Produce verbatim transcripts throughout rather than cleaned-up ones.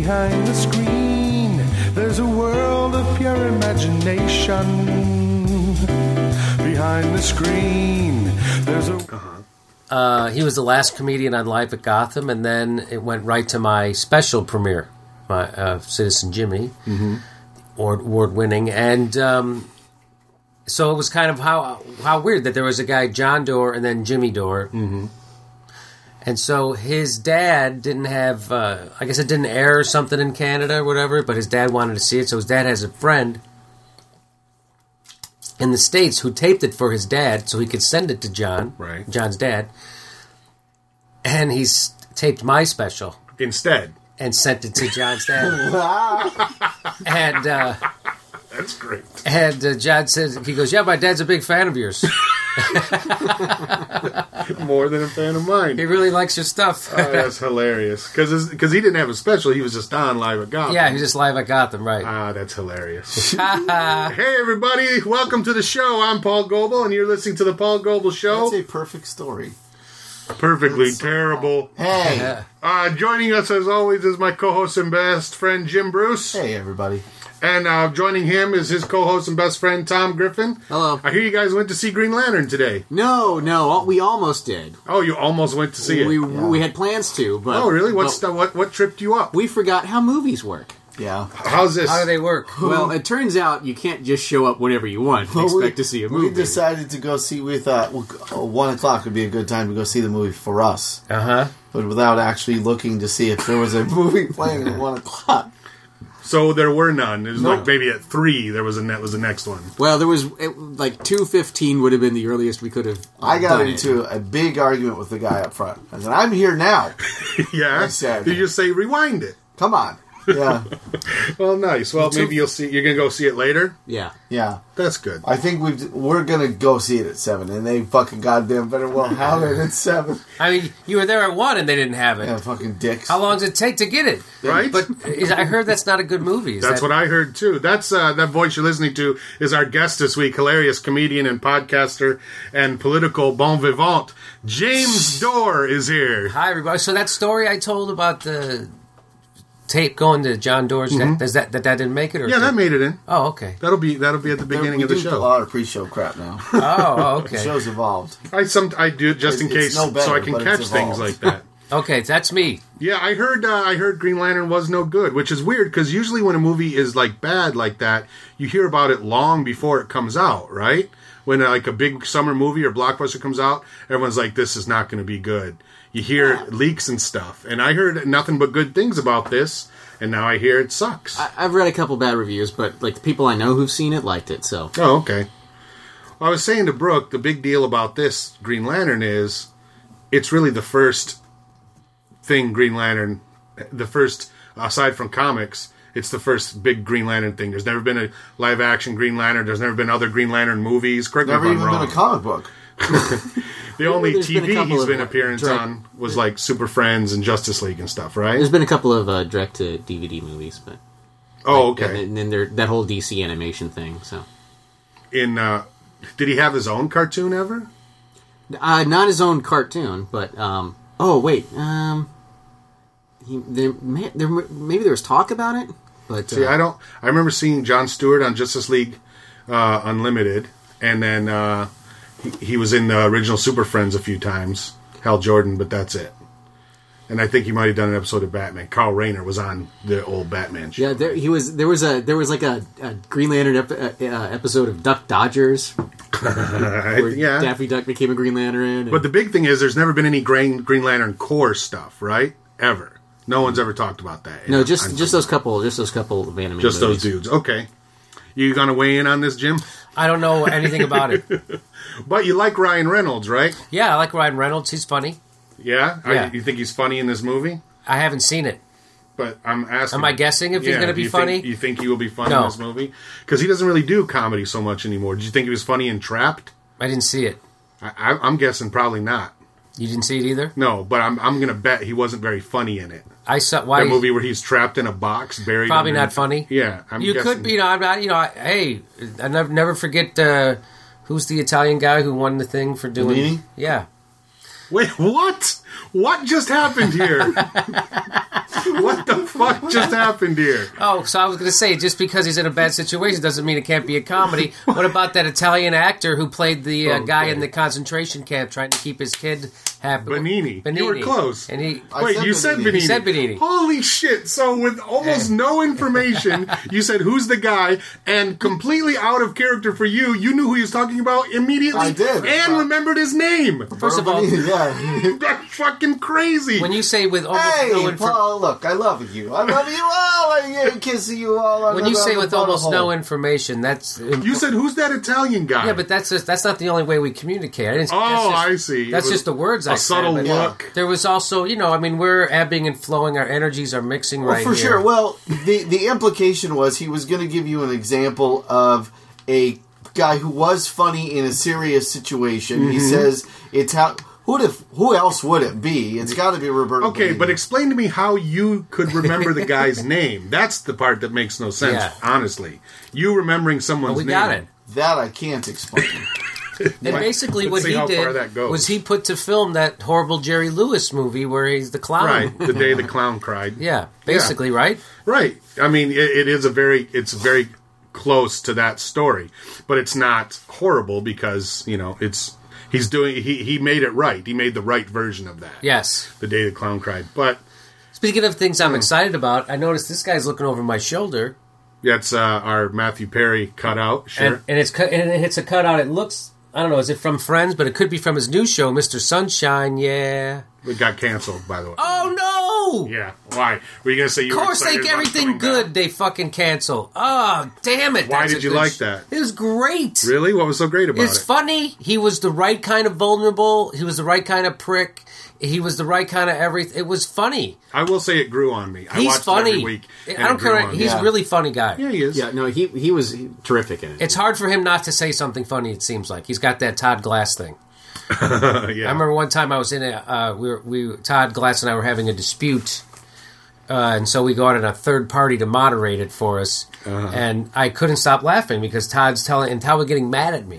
Behind the screen, there's a world of pure imagination. Behind the screen, there's a... Uh-huh. Uh, he was the last comedian on Live at Gotham, and then it went right to my special premiere, my uh, Citizen Jimmy, mm-hmm. award-winning. And um, so it was kind of how how weird that there was a guy, John Doerr, and then Jimmy Dore. Mm-hmm. And so his dad didn't have, uh, I guess it didn't air or something in Canada or whatever, but his dad wanted to see it. So his dad has a friend in the States who taped it for his dad so he could send it to John, right. John's dad. And he's taped my special. Instead. And sent it to John's dad. and, uh... That's great. And uh, John says, he goes, yeah, my dad's a big fan of yours. More than a fan of mine. He really likes your stuff. Oh, that's hilarious. Because he didn't have a special. He was just on Live at Gotham. Yeah, he was just Live at Gotham, right. Ah, that's hilarious. Hey, everybody. Welcome to the show. I'm Paul Goebel, and you're listening to The Paul Goebel Show. That's a perfect story. Perfectly That's terrible. Hey. Uh, joining us, as always, is my co-host and best friend, Jim Bruce. Hey, everybody. And uh, joining him is his co-host and best friend, Tom Griffin. Hello. I hear you guys went to see Green Lantern today. No, no, we almost did. Oh, you almost went to see we, it. We we had plans to, but oh, really? What's but the, what what tripped you up? we forgot how movies work. Yeah. How's this? How do they work? Well, it turns out you can't just show up whenever you want and Well, expect we, to see a movie. We decided to go see, we thought well, uh, one o'clock would be a good time to go see the movie for us. Uh-huh. But without actually looking to see if there was a movie playing at one o'clock. So there were none. It was No. like maybe at three there was a net was the next one. Well, there was it, like two fifteen would have been the earliest we could have. I got done into it. a big argument with the guy up front. I said, I'm here now. Yeah. I said- Did you just say rewind it? Come on. Yeah. Well, nice. Well, Well, maybe you'll see. You're gonna go see it later. Yeah. Yeah. That's good. I think we've, we're going to go see it at seven, and they fucking goddamn better well have it at seven. I mean, you were there at one and they didn't have it. Yeah, fucking dicks. How long does it take to get it? Right? But is, I heard that's not a good movie. Is That's that, what I heard too. That's uh, that voice you're listening to is our guest this week, hilarious comedian and podcaster and political bon vivant, James Doerr is here. Hi, everybody. So that story I told about the tape going to John Doerr's, Mm-hmm. that, does that, that that didn't make it? Or Yeah, that made it in. Oh, okay. That'll be that'll be at the beginning we of the do show. a lot of pre-show crap now. Oh, oh, The okay. show's evolved. I some I do it just in It's- case it's no better, so I can but catch it's things evolved. like that. Okay, that's me. Yeah, I heard. Uh, I heard Green Lantern was no good, which is weird because usually when a movie is like bad like that, you hear about it long before it comes out, right? When uh, like a big summer movie or blockbuster comes out, everyone's like, "This is not going to be good." You hear Yeah. leaks and stuff, and I heard nothing but good things about this, and now I hear it sucks. I, I've read a couple bad reviews, but like the people I know who've seen it liked it. So Oh, okay. Well, I was saying to Brooke, the big deal about this Green Lantern is it's really the first thing Green Lantern, the first, aside from comics, it's the first big Green Lantern thing. There's never been a live-action Green Lantern. There's never been other Green Lantern movies. Correct me if Never I'm even wrong. been a comic book. The only There's T been a V couple he's of, been like, appearance direct- on was like Super Friends and Justice League and stuff, right? there's been a couple of uh, direct to D V D movies, but Oh, like, okay. and then there, that whole D C animation thing. So In uh, did he have his own cartoon ever? uh, not his own cartoon, but um, oh wait, um, he, there, may, there maybe there was talk about it, but See, uh, I don't. I remember seeing Jon Stewart on Justice League uh, Unlimited, and then uh, he, he was in the original Super Friends a few times. Hal Jordan, but that's it. And I think he might have done an episode of Batman. Carl Rayner was on the old Batman show. yeah, there he was. There was a there was like a, a Green Lantern ep- uh, uh, episode of Duck Dodgers where yeah. Daffy Duck became a Green Lantern. And, But the big thing is, there's never been any Green Green Lantern core stuff, right? Ever. No one's ever talked about that. no, Yeah, just I'm- just those couple, just those couple of animated just those movies. dudes. Okay, you gonna weigh in on this, Jim? I don't know anything about it. But you like Ryan Reynolds, right? Yeah, I like Ryan Reynolds. He's funny. Yeah. Are Yeah. you, you think he's funny in this movie? I haven't seen it. But I'm asking. Am I guessing if he's gonna do be you funny? Think, you think he will be funny No. in this movie? Because he doesn't really do comedy so much anymore. Did you think he was funny in Trapped? I didn't see it. I, I, I'm guessing probably not. You didn't see it either? No, but I'm I'm gonna bet he wasn't very funny in it. I saw why That movie where he's trapped in a box, buried. probably under- not funny. Yeah, I'm you guessing. could be. You know, I'm not. You know, I, hey, I never never forget uh, who's the Italian guy who won the thing for doing. Bellini? Yeah, Wait, what? What just happened here? What the fuck just happened here? Oh, so I was going to say, just because he's in a bad situation doesn't mean it can't be a comedy. What about that Italian actor who played the uh, Okay. guy in the concentration camp trying to keep his kid happy? Benini. Benini. You were close. And he, I Wait, said you said Benini. Benini. He said Benini. Holy shit. So with almost no information, you said who's the guy, and completely out of character for you, you knew who he was talking about immediately. I did. And remembered his name. first of all, yeah. That's fucking crazy. when you say with almost Hey, no information... Paul, look, I love you. I love you all. I kiss you all. I When you love say the with almost butthole. no information, that's... You said, who's that Italian guy? Yeah, but that's just, that's not the only way we communicate. I didn't, Oh, that's just, I see. It That's was just the words I a subtle said. but look. There was also, you know, I mean, we're ebbing and flowing. Our energies are mixing Well, right for here. sure. Well, the the implication was he was going to give you an example of a guy who was funny in a serious situation. Mm-hmm. He says it's how. Who who else would it be? It's got to be Roberto. Okay, Benigni. but explain to me how you could remember the guy's name. That's the part that makes no sense, Yeah. honestly. You remembering someone's Well, we name. got it. that I can't explain. And basically, Let's what see he how far did that goes. was he put to film that horrible Jerry Lewis movie where he's the clown. Right, the day the clown cried. Yeah, basically, right? Right. I mean, it, it is a very, it's very close to that story, but it's not horrible because you know it's he's doing he he made it right. He made the right version of that. Yes. The day the clown cried. But Speaking of things Hmm. I'm excited about, I noticed this guy's looking over my shoulder, that's uh, our Matthew Perry cutout. Sure. and, and it's cut, and it's a cutout. It looks, I don't know, is it from Friends? But it could be from his new show, Mister Sunshine. Yeah. It got canceled, by the way. Oh no! Yeah. Why? Were you gonna say you Of were course, excited like about everything coming good, back? they fucking cancel. Oh, damn it! Why that's did a you good like sh- that? It was great. Really? What was so great about It's it? funny. He was the right kind of vulnerable. He was the right kind of prick. He was the right kind of everything. It was funny. I will say it grew on me. I He's watched funny. it every week. and I don't it grew care. on me. He's Yeah. a really funny guy. Yeah, he is. Yeah, no, he he was terrific in it. It's hard for him not to say something funny. It seems like he's got that Todd Glass thing. yeah. I remember one time I was in a uh, we were, we Todd Glass and I were having a dispute, uh, and so we got in a third party to moderate it for us, and I couldn't stop laughing because Todd's telling and Todd was getting mad at me.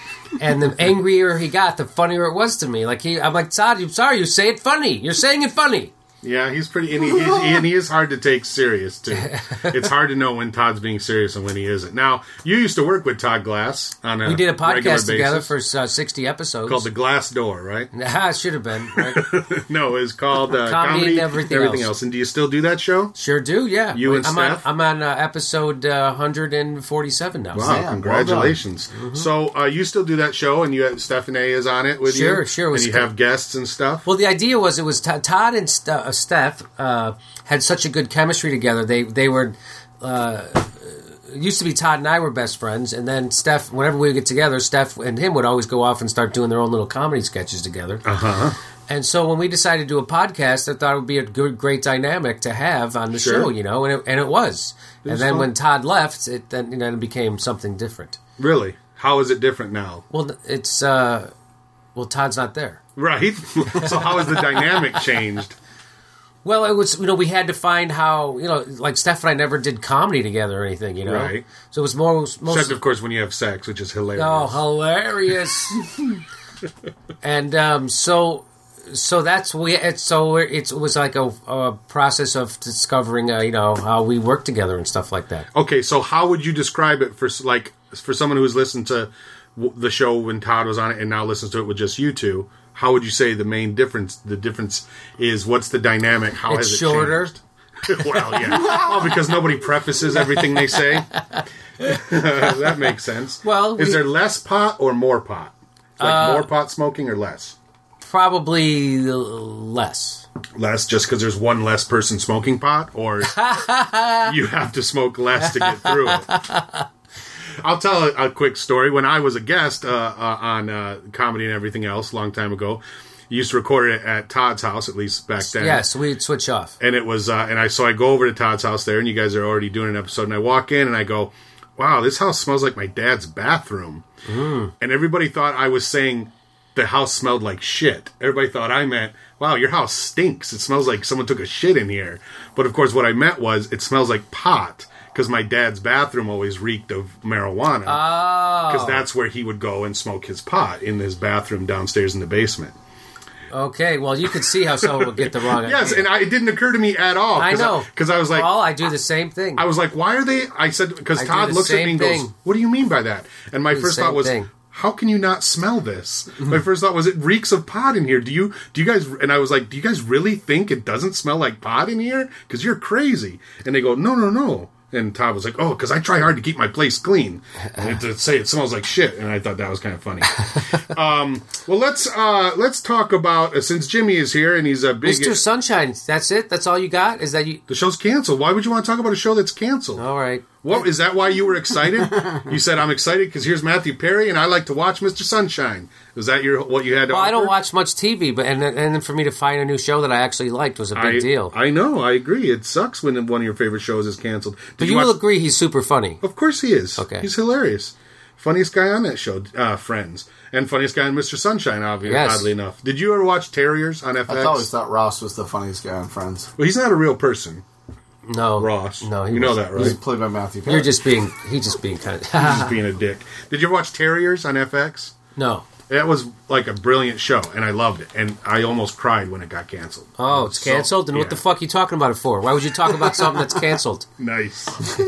And the angrier he got, the funnier it was to me. Like he, I'm like, Todd, I'm sorry, you say it funny. You're saying it funny. Yeah, he's pretty, and he, he's, and he is hard to take serious too. It's hard to know when Todd's being serious and when he isn't. Now, you used to work with Todd Glass on a We did a regular podcast together basis for uh, sixty episodes. called The Glass Door, right? Ah, it should have been. Right? No, it's called uh, Comedy Comedy and Everything Else. else. And do you still do that show? Sure do, yeah. You and I'm Steph? On, I'm on uh, episode uh, one hundred forty-seven now. Wow, Sam, well congratulations! Mm-hmm. So uh, you still do that show, and you have Stephanie is on it with you. Sure, sure, it was And you good. have guests and stuff. Well, the idea was it was T- Todd and St- uh, Steph uh, had such a good chemistry together. They they were uh, it used to be Todd and I were best friends, and then Steph. Whenever we would get together, Steph and him would always go off and start doing their own little comedy sketches together. Uh Uh-huh. huh. And so when we decided to do a podcast, I thought it would be a good, great dynamic to have on the Sure. show, you know, and it, and it was. and was then fun. when Todd left, it then you know, it became something different. Really? How is it different now? Well, it's uh, well, Todd's not there. Right. So how has the dynamic changed? Well, it was, you know, we had to find how, you know, like Steph and I never did comedy together or anything, you know? Right. So it was more, most, Except, of course, when you have sex, which is hilarious. oh, hilarious. And um, so, so that's, we, it's, so it's, it was like a, a process of discovering, uh, you know, how we work together and stuff like that. Okay, so how would you describe it for like for someone who's listened to w- the show when Todd was on it and now listens to it with just you two? How would you say the main difference? The difference is what's the dynamic? How It's has it shorter. changed? Well, yeah. Oh, because nobody prefaces everything they say. That makes sense. Well, is we- there less pot or more pot? Like more pot smoking or less? Probably less. Less, just because there's one less person smoking pot, or you have to smoke less to get through it. I'll tell a, a quick story. When I was a guest uh, uh, on uh, Comedy and Everything Else a long time ago, you used to record it at Todd's house, at least back then. Yes, we'd switch off. And it was, uh, and I so I go over to Todd's house there, and you guys are already doing an episode, and I walk in and I go, "Wow, this house smells like my dad's bathroom." Mm. And everybody thought I was saying the house smelled like shit. Everybody thought I meant, "Wow, your house stinks. It smells like someone took a shit in here." But of course, what I meant was it smells like pot, because my dad's bathroom always reeked of marijuana. Because Oh. that's where he would go and smoke his pot, in his bathroom downstairs in the basement. Okay, well, you could see how someone would get the wrong idea. Yes, and I, it didn't occur to me at all. I know. Because I, I was like... Well, I do the same thing. I was like, why are they... I said... Because I do Todd the looks at same me and thing. goes, what do you mean by that? And my the first same thought was... thing. How can you not smell this? My first thought was, it reeks of pot in here. Do you, do you guys, and I was like, do you guys really think it doesn't smell like pot in here? Because you're crazy. And they go, no, no, no. And Todd was like, oh, because I try hard to keep my place clean. And to say it smells like shit. And I thought that was kind of funny. um, well, let's uh, let's talk about, uh, since Jimmy is here and he's a big... Mister Sunshine, that's it? That's all you got? Is that you... The show's canceled. Why would you want to talk about a show that's canceled? All right. What, is that why you were excited? You said, I'm excited because here's Matthew Perry and I like to watch Mister Sunshine. Was that your what you had to Well, offer? I don't watch much T V, but and then- and then for me to find a new show that I actually liked was a big I, deal. I know, I agree. It sucks when one of your favorite shows is canceled. Did but you, watch- will agree he's super funny. Of course he is. Okay. He's hilarious. Funniest guy on that show, uh, Friends. And funniest guy on Mister Sunshine, obviously, Yes. oddly enough. Did you ever watch Terriers on F X? I always thought Ross was the funniest guy on Friends. Well, he's not a real person, No, Ross. No, he you know wasn't. that, right? He's played by Matthew Perry. You're just being. He's just being kind He's just of. being a dick. Did you ever watch Terriers on F X? No. That was like a brilliant show, and I loved it. And I almost cried when it got canceled. Oh, It it's was so- canceled. Then what yeah. the fuck are you talking about it for? Why would you talk about something that's canceled? Nice.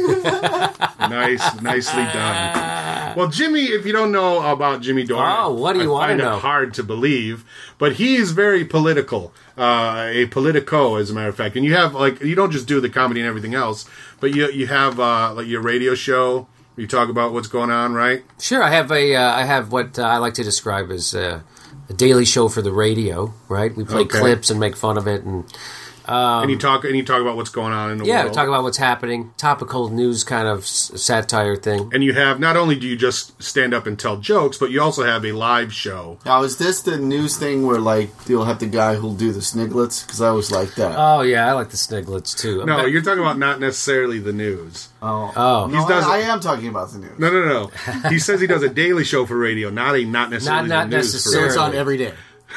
nice, nicely done. Well, Jimmy, if you don't know about Jimmy Dorn, Oh, what do you I wanna find know? it hard to believe, but he's very political, uh, a politico, as a matter of fact. And you have like you don't just do the comedy and everything else, but you you have uh, like your radio show. You talk about what's going on, right? Sure, I have a. Uh, I have what uh, I like to describe as uh, a daily show for the radio. Right, we play Okay. clips and make fun of it, and and you talk and you talk about what's going on in the Um, yeah, world. talk about what's happening, topical news kind of s- satire thing. And you have not only do you just stand up and tell jokes, but you also have a live show. Now, is this the news thing where, like, you'll have the guy who'll do the sniglets? Because I always like that. Oh yeah, I like the Sniglets too. No, But- you're talking about not necessarily the news. oh. oh, No, does I, it- I am talking about the news. No, no, no. He says he does a daily show for radio, not a not necessarily Not- not the news necessarily. So for it's radio. on every day.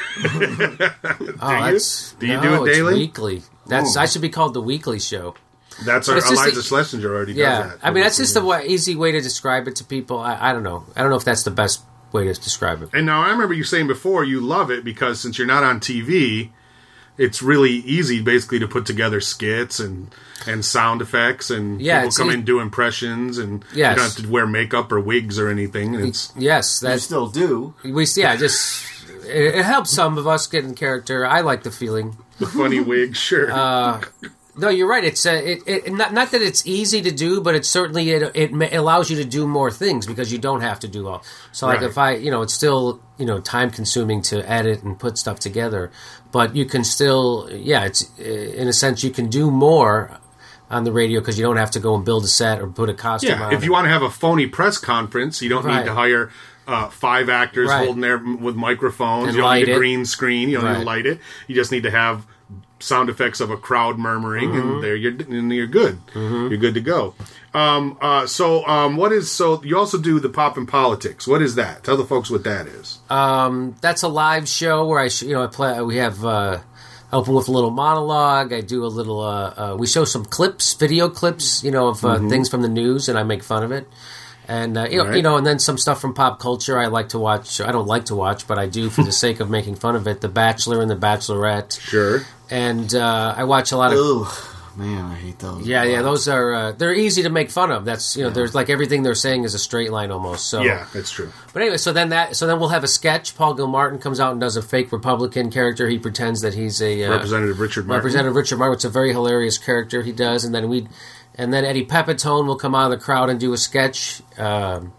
oh, you? that's Do you no, do it it's daily? weekly. That's I should be called the Weekly Show. That's our But it's just Eliza the- Schlesinger already Yeah, does that. I mean that's just the way, easy way to describe it to people. I, I don't know. I don't know if that's the best way to describe it. And now I remember you saying before you love it because since you're not on T V, it's really easy basically to put together skits and and sound effects and Yeah, people it's come e- in do impressions and Yes. you don't have to wear makeup or wigs or anything. And it's Yes, You that's still do. we. Yeah, just it, it helps some of us get in character. I like the feeling. the funny wig, sure. Uh, No, you're right. It's uh, it, it not not that it's easy to do, but it's certainly it it ma- allows you to do more things because you don't have to do all. So like Right. if I, you know, it's still, you know, time consuming to edit and put stuff together, but you can still, yeah, it's uh, in a sense you can do more on the radio because you don't have to go and build a set or put a costume yeah, on. if you want to have a phony press conference, you don't Right. need to hire uh, five actors Right. holding there m- with microphones. And you don't light need a it. green screen. You don't need Right. to light it. You just need to have sound effects of a crowd murmuring, Mm-hmm. and there you're and you're good. You're good to go. Um, uh, so, um, what is so? You also do the pop and politics. What is that? Tell the folks what that is. Um, that's a live show where I, sh- you know, I play. We have uh, I open with a little monologue. I do a little. Uh, uh, we show some clips, video clips, you know, of uh, things from the news, and I make fun of it. And uh, you, know, Right. you know, and then some stuff from pop culture. I like to watch. I don't like to watch, but I do for the sake of making fun of it. The Bachelor and the Bachelorette, Sure. and uh, I watch a lot of. Ugh, man, I hate those. Yeah, yeah, those are uh, they're easy to make fun of. That's you know, there's like everything they're saying is a straight line almost. So Yeah, that's true. But anyway, so then that so then we'll have a sketch. Paul Gilmartin comes out and does a fake Republican character. He pretends that he's a uh, Representative Richard Martin. Representative Richard Martin. It's a very hilarious character he does, and then we, and then Eddie Pepitone will come out of the crowd and do a sketch, um,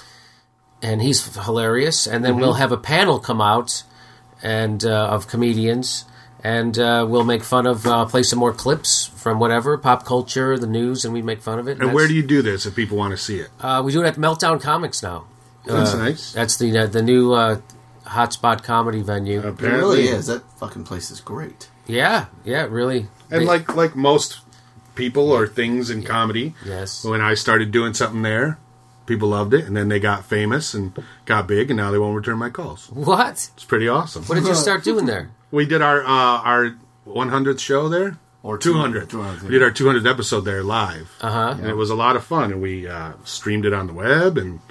and he's hilarious. And then we'll have a panel come out and uh, of comedians, and uh, we'll make fun of uh, play some more clips from whatever pop culture, the news, and we make fun of it. And where do you do this if people want to see it? uh, we do it at Meltdown Comics now? That's Uh, nice. That's the uh, the new uh, hotspot comedy venue. It Apparently, really is. That fucking place is great. Yeah, yeah, really. And They- like like most people or things in comedy, yes, when I started doing something there, people loved it, and then they got famous and got big, and now they won't return my calls. what? It's pretty awesome. What did you start doing there? We did our uh, our one hundredth show there, Or two hundredth. two hundredth, We did our two hundredth episode there live, Uh huh. and it was a lot of fun. And we uh, streamed it on the web, and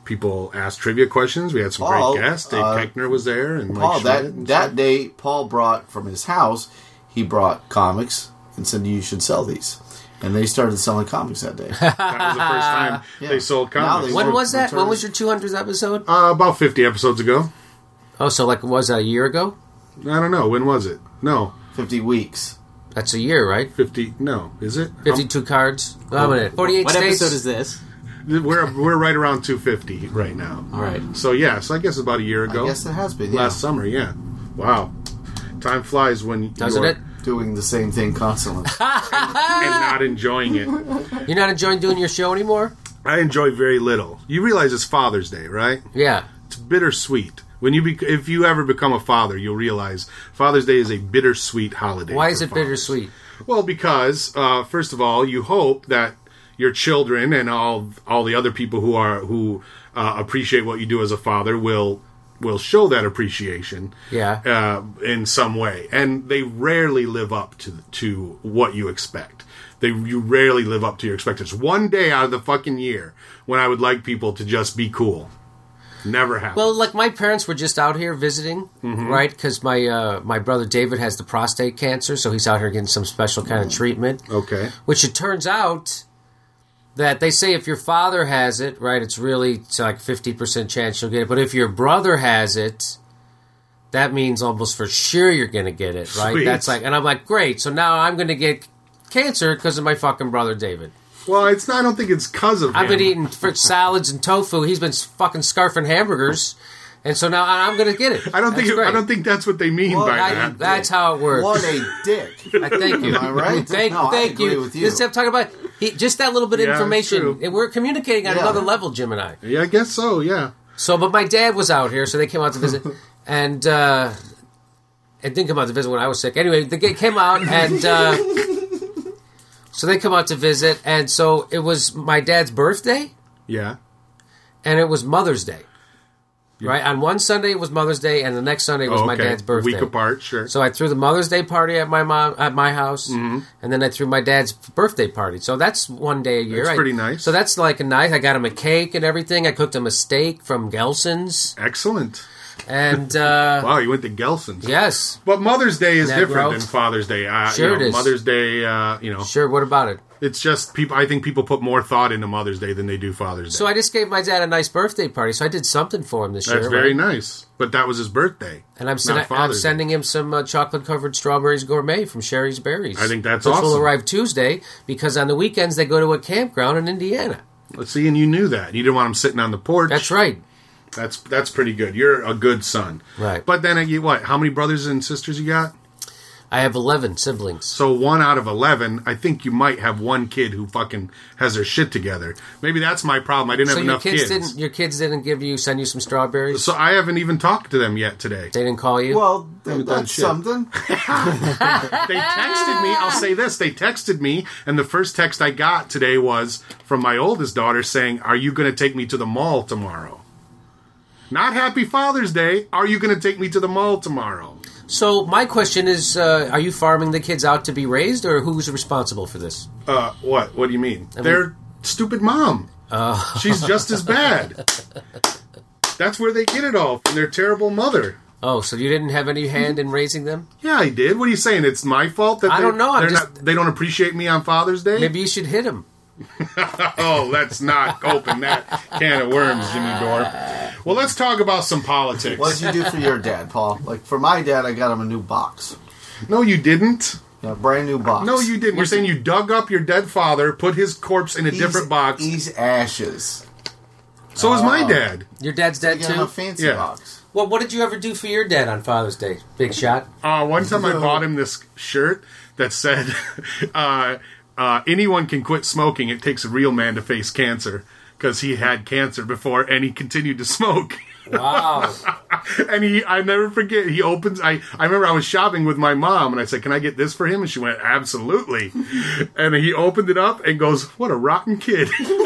people asked trivia questions. We had some Paul, great guests. Dave uh, Peckner was there, and Paul, Mike that Schmidt and that stuff. day, Paul brought from his house. He brought comics and said, "You should sell these." And they started selling comics that day. That was the first time Yeah. they sold Now comics. they When won't was that? return- When was your two hundredth episode? Uh, about fifty episodes ago. Oh, so like was that a year ago? I don't know. When was it? No. fifty weeks. That's a year, right? fifty. No. Is it? Fifty-two cards. Oh, a minute. Forty-eight What states. episode is this? Um, we're, we're right around two fifty right now. All right. So, yeah. So, I guess about a year ago. I guess it has been. Yeah. Last summer, yeah. Wow. Time flies when Doesn't you're it? Doing the same thing constantly. and not enjoying it. You're not enjoying doing your show anymore? I enjoy very little. You realize it's Father's Day, right? Yeah. It's bittersweet. When you bec if you ever become a father, you'll realize Father's Day is a bittersweet holiday. Why for is it fathers. bittersweet? Well, because uh, first of all, you hope that your children and all all the other people who are who uh, appreciate what you do as a father will will show that appreciation, Yeah. uh, in some way, and they rarely live up to to what you expect. They you rarely live up to your expectations. One day out of the fucking year when I would like people to just be cool, never happens. Well, like my parents were just out here visiting, Mm-hmm. right? Because my uh, my brother David has the prostate cancer, so he's out here getting some special kind of treatment. okay, Which it turns out that they say if your father has it, right, it's really it's like fifty percent chance you'll get it. But if your brother has it, that means almost for sure you're going to get it, right? Sweet. That's like, and I'm like, great. So now I'm going to get cancer because of my fucking brother David. well, it's not. I don't think it's because of I've him. been eating fr- salads and tofu. He's been fucking scarfing hamburgers, and so now I'm going to get it. I don't think. That's It, I great. don't think that's what they mean Well, by I- that. that's how it works. What a dick. I thank you. Am I right? Thank, No, I thank agree you. with you. This is what I'm talking about. He, just that little bit of Yeah, it's information. true. And we're communicating on Yeah. another level, Jim and I. Yeah, I guess so. Yeah. So, but my dad was out here, so they came out to visit, and uh, it didn't come out to visit when I was sick. Anyway, they came out, and uh, so they come out to visit, and so it was my dad's birthday, Yeah. and it was Mother's Day. Right on one Sunday it was Mother's Day, and the next Sunday was Oh, my okay. dad's birthday. Week apart, sure. So I threw the Mother's Day party at my mom at my house, Mm-hmm. and then I threw my dad's birthday party. So that's one day a year. That's I- pretty nice. So that's like a nice. I got him a cake and everything. I cooked him a steak from Gelson's, Excellent. and uh, Wow, you went to Gelson's. yes, But Mother's Day is That different growth? than Father's Day. Uh, Sure you know, it is. Mother's Day, uh, you know, sure. What about it? it's just people. I think people put more thought into Mother's Day than they do Father's Day. So I just gave my dad a nice birthday party. So I did something for him this That's year. very right? nice. But that was his birthday. And I'm, sen- not I'm Father's Day. sending him some uh, chocolate covered strawberries gourmet from Sherry's Berries. I think that's which will awesome. arrive Tuesday because on the weekends they go to a campground in Indiana. Let's see, and you knew that. You didn't want him sitting on the porch. That's right. That's that's pretty good. You're a good son. Right. But then, uh, you what? How many brothers and sisters you got? I have eleven siblings. So one out of eleven. I think you might have one kid who fucking has their shit together. Maybe that's my problem. I didn't So have your enough kids, kids. didn't your kids didn't give you send you some strawberries? So I haven't even talked to them yet today. They didn't call you? Well, Haven't done that's shit. something. They texted me. I'll say this: they texted me, and the first text I got today was from my oldest daughter saying, "Are you going to take me to the mall tomorrow?" Not Happy Father's Day. Are you going to take me to the mall tomorrow? So my question is, uh, are you farming the kids out to be raised, or who's responsible for this? Uh, what? What do you mean? Their stupid mom. Oh. She's just as bad. That's where they get it all from their terrible mother. Oh, so you didn't have any hand in raising them? Yeah, I did. What are you saying? It's my fault that I they, don't know, I'm they're just- not, they don't appreciate me on Father's Day. Maybe you should hit them. Oh, let's not open that can of worms, Jimmy Dore. Well, let's talk about some politics. What did you do for your dad, Paul? Like, for my dad, I got him a new box. No, you didn't. A brand new box. No, you didn't. You're saying you dug up your dead father, put his corpse in a He's- different box. He's ashes. So is my dad. Your dad's I dead got him a too? fancy Yeah. box. Well, what did you ever do for your dad on Father's Day? Big shot? Uh, one time I bought him this shirt that said, uh, uh, anyone can quit smoking. It takes a real man to face cancer. Because he had cancer before and he continued to smoke. Wow. And he, I never forget, he opens, I, I remember I was shopping with my mom and I said, can I get this for him? And she went, absolutely. And he opened it up and goes, what a rotten kid.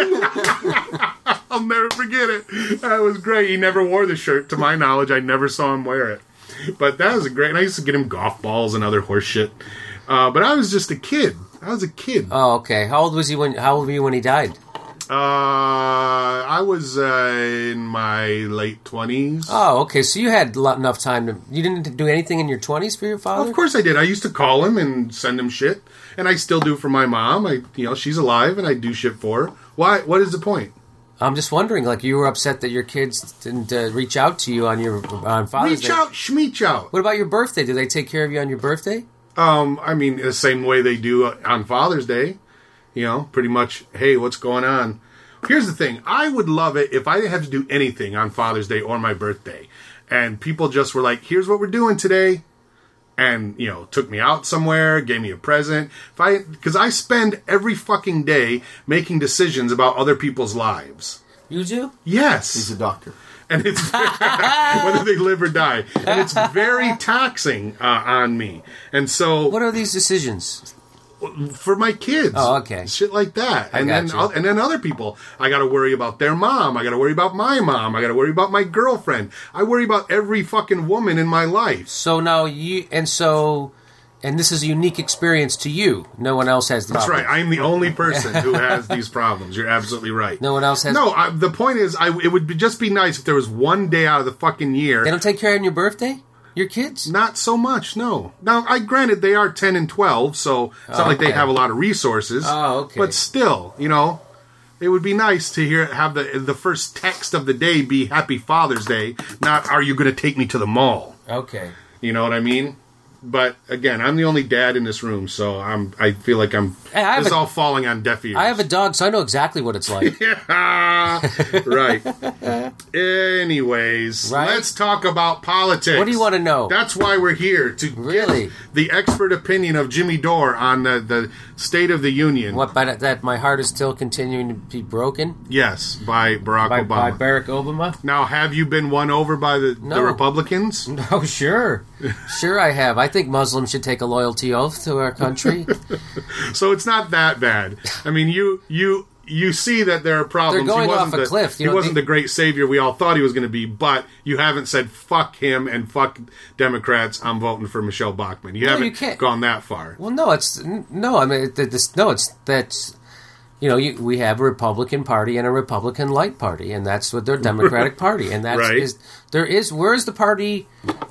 I'll never forget it. That was great. He never wore the shirt, to my knowledge. I never saw him wear it. But that was a great, and I used to get him golf balls and other horse shit. Uh, but I was just a kid. I was a kid. Oh, okay. How old was he when? How old were you when he died? Uh, I was uh, in my late twenties. Oh, okay. So you had lo- enough time to. You didn't do anything in your twenties for your father? Of course I did. I used to call him and send him shit, and I still do for my mom. I, you know, she's alive, and I do shit for her. Why? What is the point? I'm just wondering. Like, you were upset that your kids didn't uh, reach out to you on your on Father's Reach Day. out, schmeech out. What about your birthday? Do they take care of you on your birthday? Um, I mean, the same way they do on Father's Day. You know, pretty much, hey, what's going on? Here's the thing. I would love it if I didn't have to do anything on Father's Day or my birthday. And people just were like, here's what we're doing today. And, you know, took me out somewhere, gave me a present. If I, because I spend every fucking day making decisions about other people's lives. You do? Yes. He's a doctor. And it's whether they live or die. And it's very taxing uh, on me. And so What are these decisions? for my kids. Oh, okay. Shit like that. I And got then you. I'll- and then other people. I got to worry about their mom. I got to worry about my mom. I got to worry about my girlfriend. I worry about every fucking woman in my life. So now you and so and this is a unique experience to you. No one else has the That's problem. right. I'm the only person who has these problems. You're absolutely right. No one else has. No, I, the point is, I, it would be, just be nice if there was one day out of the fucking year. They don't take care of your birthday? Your kids? Not so much, no. Now, I granted they are ten and twelve, so it's Oh, not like they okay. have a lot of resources. Oh, okay. But still, you know, it would be nice to hear have the the first text of the day be Happy Father's Day, not Are you going to take me to the mall? Okay. You know what I mean? But again, I'm the only dad in this room, so I'm. I feel like I'm. Hey, I have this is a- all falling on deaf ears. I have a dog, so I know exactly what it's like. right. Anyways, Right? let's talk about politics. What do you want to know? That's why we're here, to Really? get the expert opinion of Jimmy Dore on the, the State of the Union. What, by that, that my heart is still continuing to be broken? Yes, by Barack By, by Obama. Barack Obama? Now, have you been won over by the, No. the Republicans? Oh, sure. Sure I have. I think Muslims should take a loyalty oath to our country. So it's not that bad. I mean, you you you see that there are problems. They're going he wasn't off a the, cliff. You he know, wasn't they- the great savior we all thought he was going to be, but you haven't said fuck him and fuck Democrats. I'm voting for Michelle Bachmann. You No, haven't you can't. gone that far. Well, no, it's no. I mean, it, this, no, it's that's you know, you, we have a Republican Party and a Republican light party, and that's what their Democratic Party, and that's Right. is there is where is the party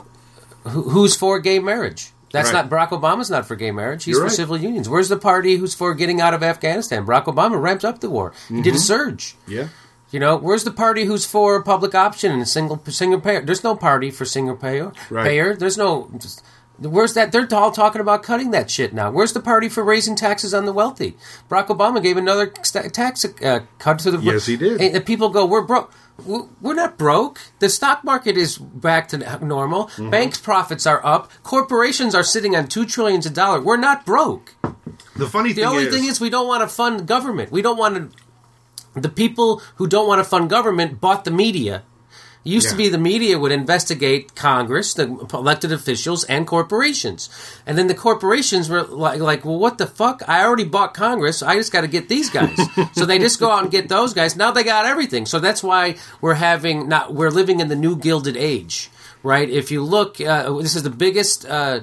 who, who's for gay marriage? That's Right. not Barack Obama's not for gay marriage. He's You're for right. civil unions. Where's the party who's for getting out of Afghanistan? Barack Obama ramped up the war. He did a surge. Yeah. You know, where's the party who's for public option and single single payer? There's no party for single payer. Right. Payer. There's no. Where's that? They're all talking about cutting that shit now. Where's the party for raising taxes on the wealthy? Barack Obama gave another sta- tax uh, cut to the. Yes, he did. And, and people go, "We're broke." We're not broke. The stock market is back to normal. Mm-hmm. Banks' profits are up. Corporations are sitting on two trillions of dollars. We're not broke. The funny The thing only is, thing is, we don't want to fund government. We don't want to. The people who don't want to fund government bought the media. It used to Yeah. be the media would investigate Congress, the elected officials, and corporations. And then the corporations were like, like well, what the fuck? I already bought Congress. I just got to get these guys. So they just go out and get those guys. Now they got everything. So that's why we're having not. We're living in the new Gilded Age, right? If you look, uh, this is the biggest uh,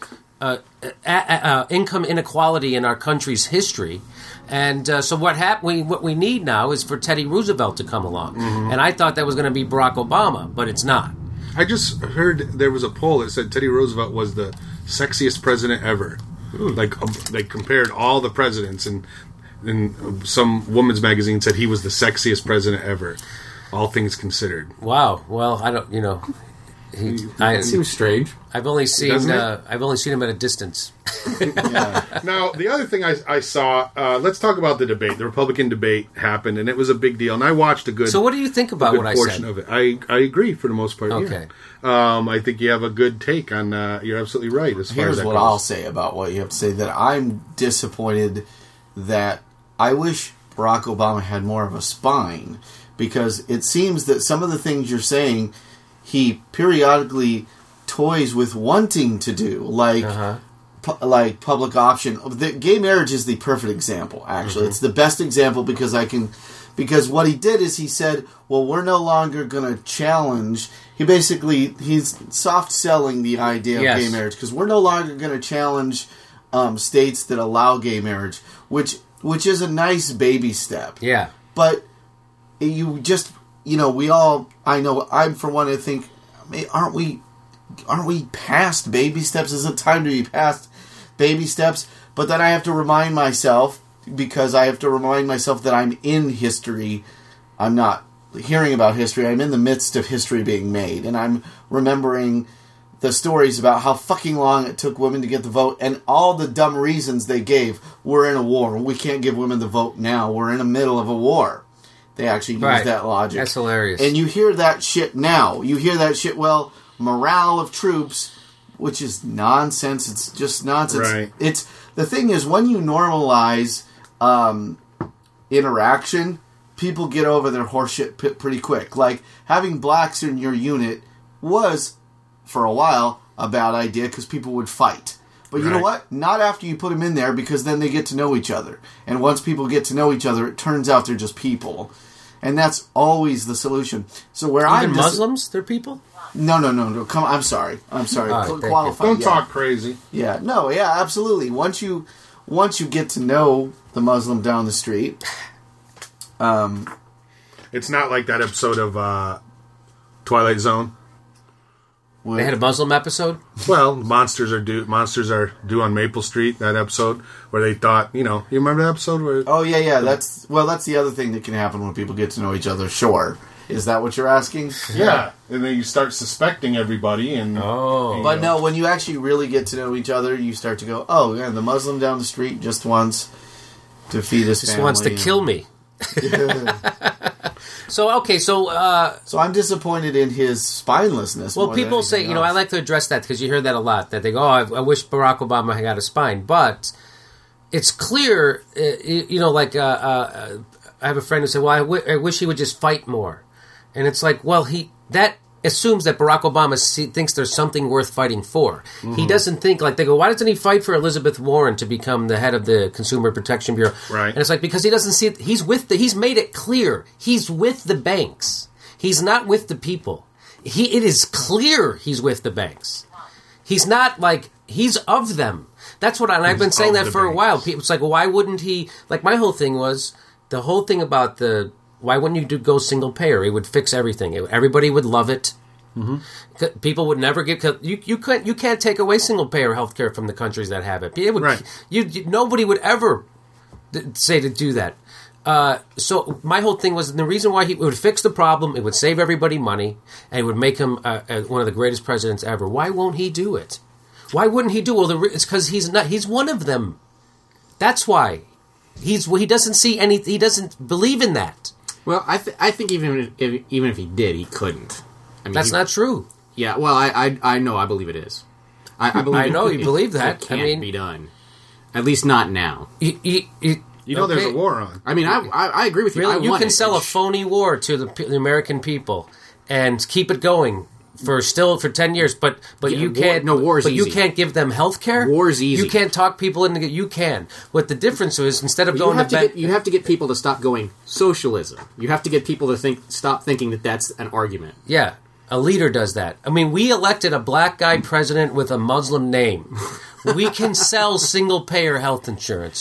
uh, uh, uh, income inequality in our country's history. And uh, so what hap- we what we need now is for Teddy Roosevelt to come along. And I thought that was going to be Barack Obama, but it's not. I just heard there was a poll that said Teddy Roosevelt was the sexiest president ever. Like um, they compared all the presidents, and and some woman's magazine said he was the sexiest president ever. All things considered. Wow. Well, I don't. You know, he, I, That seems strange. I've only seen Doesn't it? uh, I've only seen him at a distance. Now, the other thing I, I saw, uh, let's talk about the debate. The Republican debate happened, and it was a big deal. And I watched a good, So what do you think about good what I portion said? of it. I, I agree for the most part. Okay. Yeah. Um, I think you have a good take on. Uh, you're absolutely right as far as Here's that what goes. I'll say about what you have to say. That I'm disappointed that I wish Barack Obama had more of a spine, because it seems that some of the things you're saying, he periodically toys with wanting to do, like Uh-huh. pu- like public option. The gay marriage is the perfect example. Actually, it's the best example because I can. Because what he did is he said, well, we're no longer going to challenge. He basically, he's soft selling the idea of Yes. gay marriage, because we're no longer going to challenge um, states that allow gay marriage, which which is a nice baby step. Yeah. but you just, you know, we all, I know, I'm for one to think, aren't we, aren't we past baby steps? Is it time to be past baby steps? But then I have to remind myself, because I have to remind myself that I'm in history. I'm not hearing about history. I'm in the midst of history being made. And I'm remembering the stories about how fucking long it took women to get the vote, and all the dumb reasons they gave. We're in a war. We can't give women the vote now. We're in the middle of a war. They actually use Right. that logic. That's hilarious. And you hear that shit now. You hear that shit, well, morale of troops, which is nonsense. It's just nonsense. Right. It's the thing is, when you normalize um, interaction, people get over their horseshit p- pretty quick. Like, having blacks in your unit was, for a while, a bad idea because people would fight. But you know Right. what? Not after you put them in there, because then they get to know each other. And once people get to know each other, it turns out they're just people. And that's always the solution. So where Even I'm dis- Muslims, they're people? No, no, no, no. Come on. I'm sorry. I'm sorry. All right, Qu- thank you. qualify. Don't yeah. talk crazy. Yeah. No. Yeah. Absolutely. Once you, once you get to know the Muslim down the street, um, It's not like that episode of uh, Twilight Zone. They had a Muslim episode? Well, monsters are due. Monsters are due on Maple Street. That episode where they thought, you know, you remember that episode where? Oh yeah, yeah. That's well. That's the other thing that can happen when people get to know each other. Sure. Is that what you're asking? Yeah, and then you start suspecting everybody, and Oh. you But know. no, when you actually really get to know each other, you start to go, oh yeah, the Muslim down the street just wants to feed his Just family. wants to and- kill me. So, okay, so, uh, So I'm disappointed in his spinelessness. well, more than people say, anything you know, I else. like to address that because you hear that a lot, that they go, oh, I, I wish Barack Obama had got a spine. But it's clear, uh, you know, like, uh, uh, I have a friend who said, well, I, w- I wish he would just fight more. And it's like, well, he that assumes that Barack Obama see, thinks there's something worth fighting for. Mm-hmm. He doesn't think, like, they go, why doesn't he fight for Elizabeth Warren to become the head of the Consumer Protection Bureau? Right. And it's like, because he doesn't see it, he's with the, he's made it clear, he's with the banks. He's not with the people. He, it is clear he's with the banks. He's not like, he's of them. That's what I, and I've He's been saying of that the for a banks. while. People, it's like, why wouldn't he, like, my whole thing was, the whole thing about the, why wouldn't you do go single payer? It would fix everything. It, everybody would love it. Mm-hmm. People would never get, you, you can't, you can't take away single payer healthcare from the countries that have it. It would, Right. you, you, nobody would ever th- say to do that. Uh, so my whole thing was the reason why he it would fix the problem, it would save everybody money, and it would make him uh, uh, one of the greatest presidents ever. Why won't he do it? Why wouldn't he do it? Well, the, re- it's because he's not. He's one of them. That's why he's. He doesn't see any. He doesn't believe in that. Well, I th- I think even if even if he did, he couldn't. I mean, That's he- not true. Yeah, well, I I, I know. I believe it is. I, I believe. I know it, you believe that. It I can't mean- be done. At least not now. You, you, you, you know, there's okay. a war on. I mean, I I, I agree with you. I Really, you want can it. sell a It's- phony war to the, pe- the American people and keep it going for still for ten years, but but Yeah, you war- can't. no, war is But you easy. can't give them health care. War's easy. You can't talk people into. You can. What the difference is, instead of You going have to to bed, get you have to get people to stop going socialism. You have to get people to think stop thinking that that's an argument. yeah, a leader does that. I mean, we elected a black guy president with a Muslim name. We can sell single payer health insurance.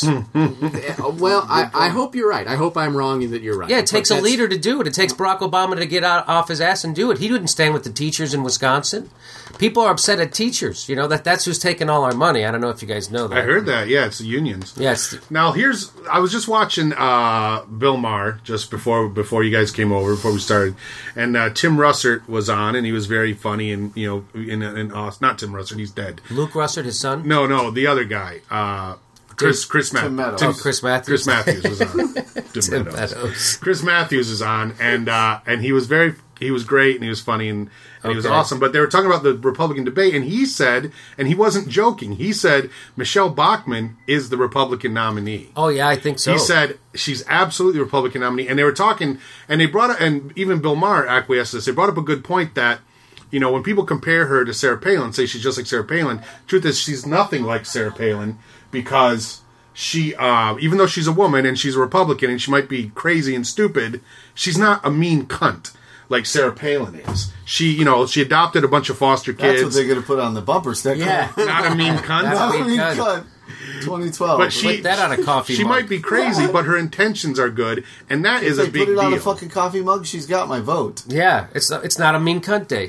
Uh, Well, I, I hope you're right. I hope I'm wrong and that you're right. Yeah, it takes But a that's- leader to do it. It takes Barack Obama to get out, off his ass and do it. He didn't stand with the teachers in Wisconsin. People are upset at teachers. You know that that's who's taking all our money. I don't know if you guys know that. I heard that. Yeah, it's the unions. Yes. Now here's I was just watching uh, Bill Maher just before before you guys came over before we started, and uh, Tim Russert was on and he was very funny and you know in in uh, not Tim Russert, he's dead. Luke Russert, his son. No, no, the other guy, uh, Chris Chris Matthews. Tim Meadows. Oh, Chris Matthews. Chris Matthews was on. Tim Tim Meadows. Meadows. Chris Matthews is on, and uh, and he was very he was great and he was funny and, and he was Okay. awesome. But they were talking about the Republican debate, and he said, and he wasn't joking. He said Michelle Bachmann is the Republican nominee. Oh yeah, I think so. He said she's absolutely the Republican nominee, and they were talking, and they brought up, and even Bill Maher acquiesced to this. They brought up a good point that, you know, when people compare her to Sarah Palin, say she's just like Sarah Palin, truth is she's nothing like Sarah Palin because she, uh, even though she's a woman and she's a Republican and she might be crazy and stupid, she's not a mean cunt like Sarah Palin is. She, you know, she adopted a bunch of foster That's what kids. they're going to put on the bumper sticker. Yeah. Not a mean cunt. That's Not a a mean mean cunt. cunt. twenty twelve. But she Put that on a coffee She mug. might be crazy, but her intentions are good, and that if is they a big put it on deal. a fucking coffee mug, she's got my vote. Yeah, it's it's not a mean cunt day.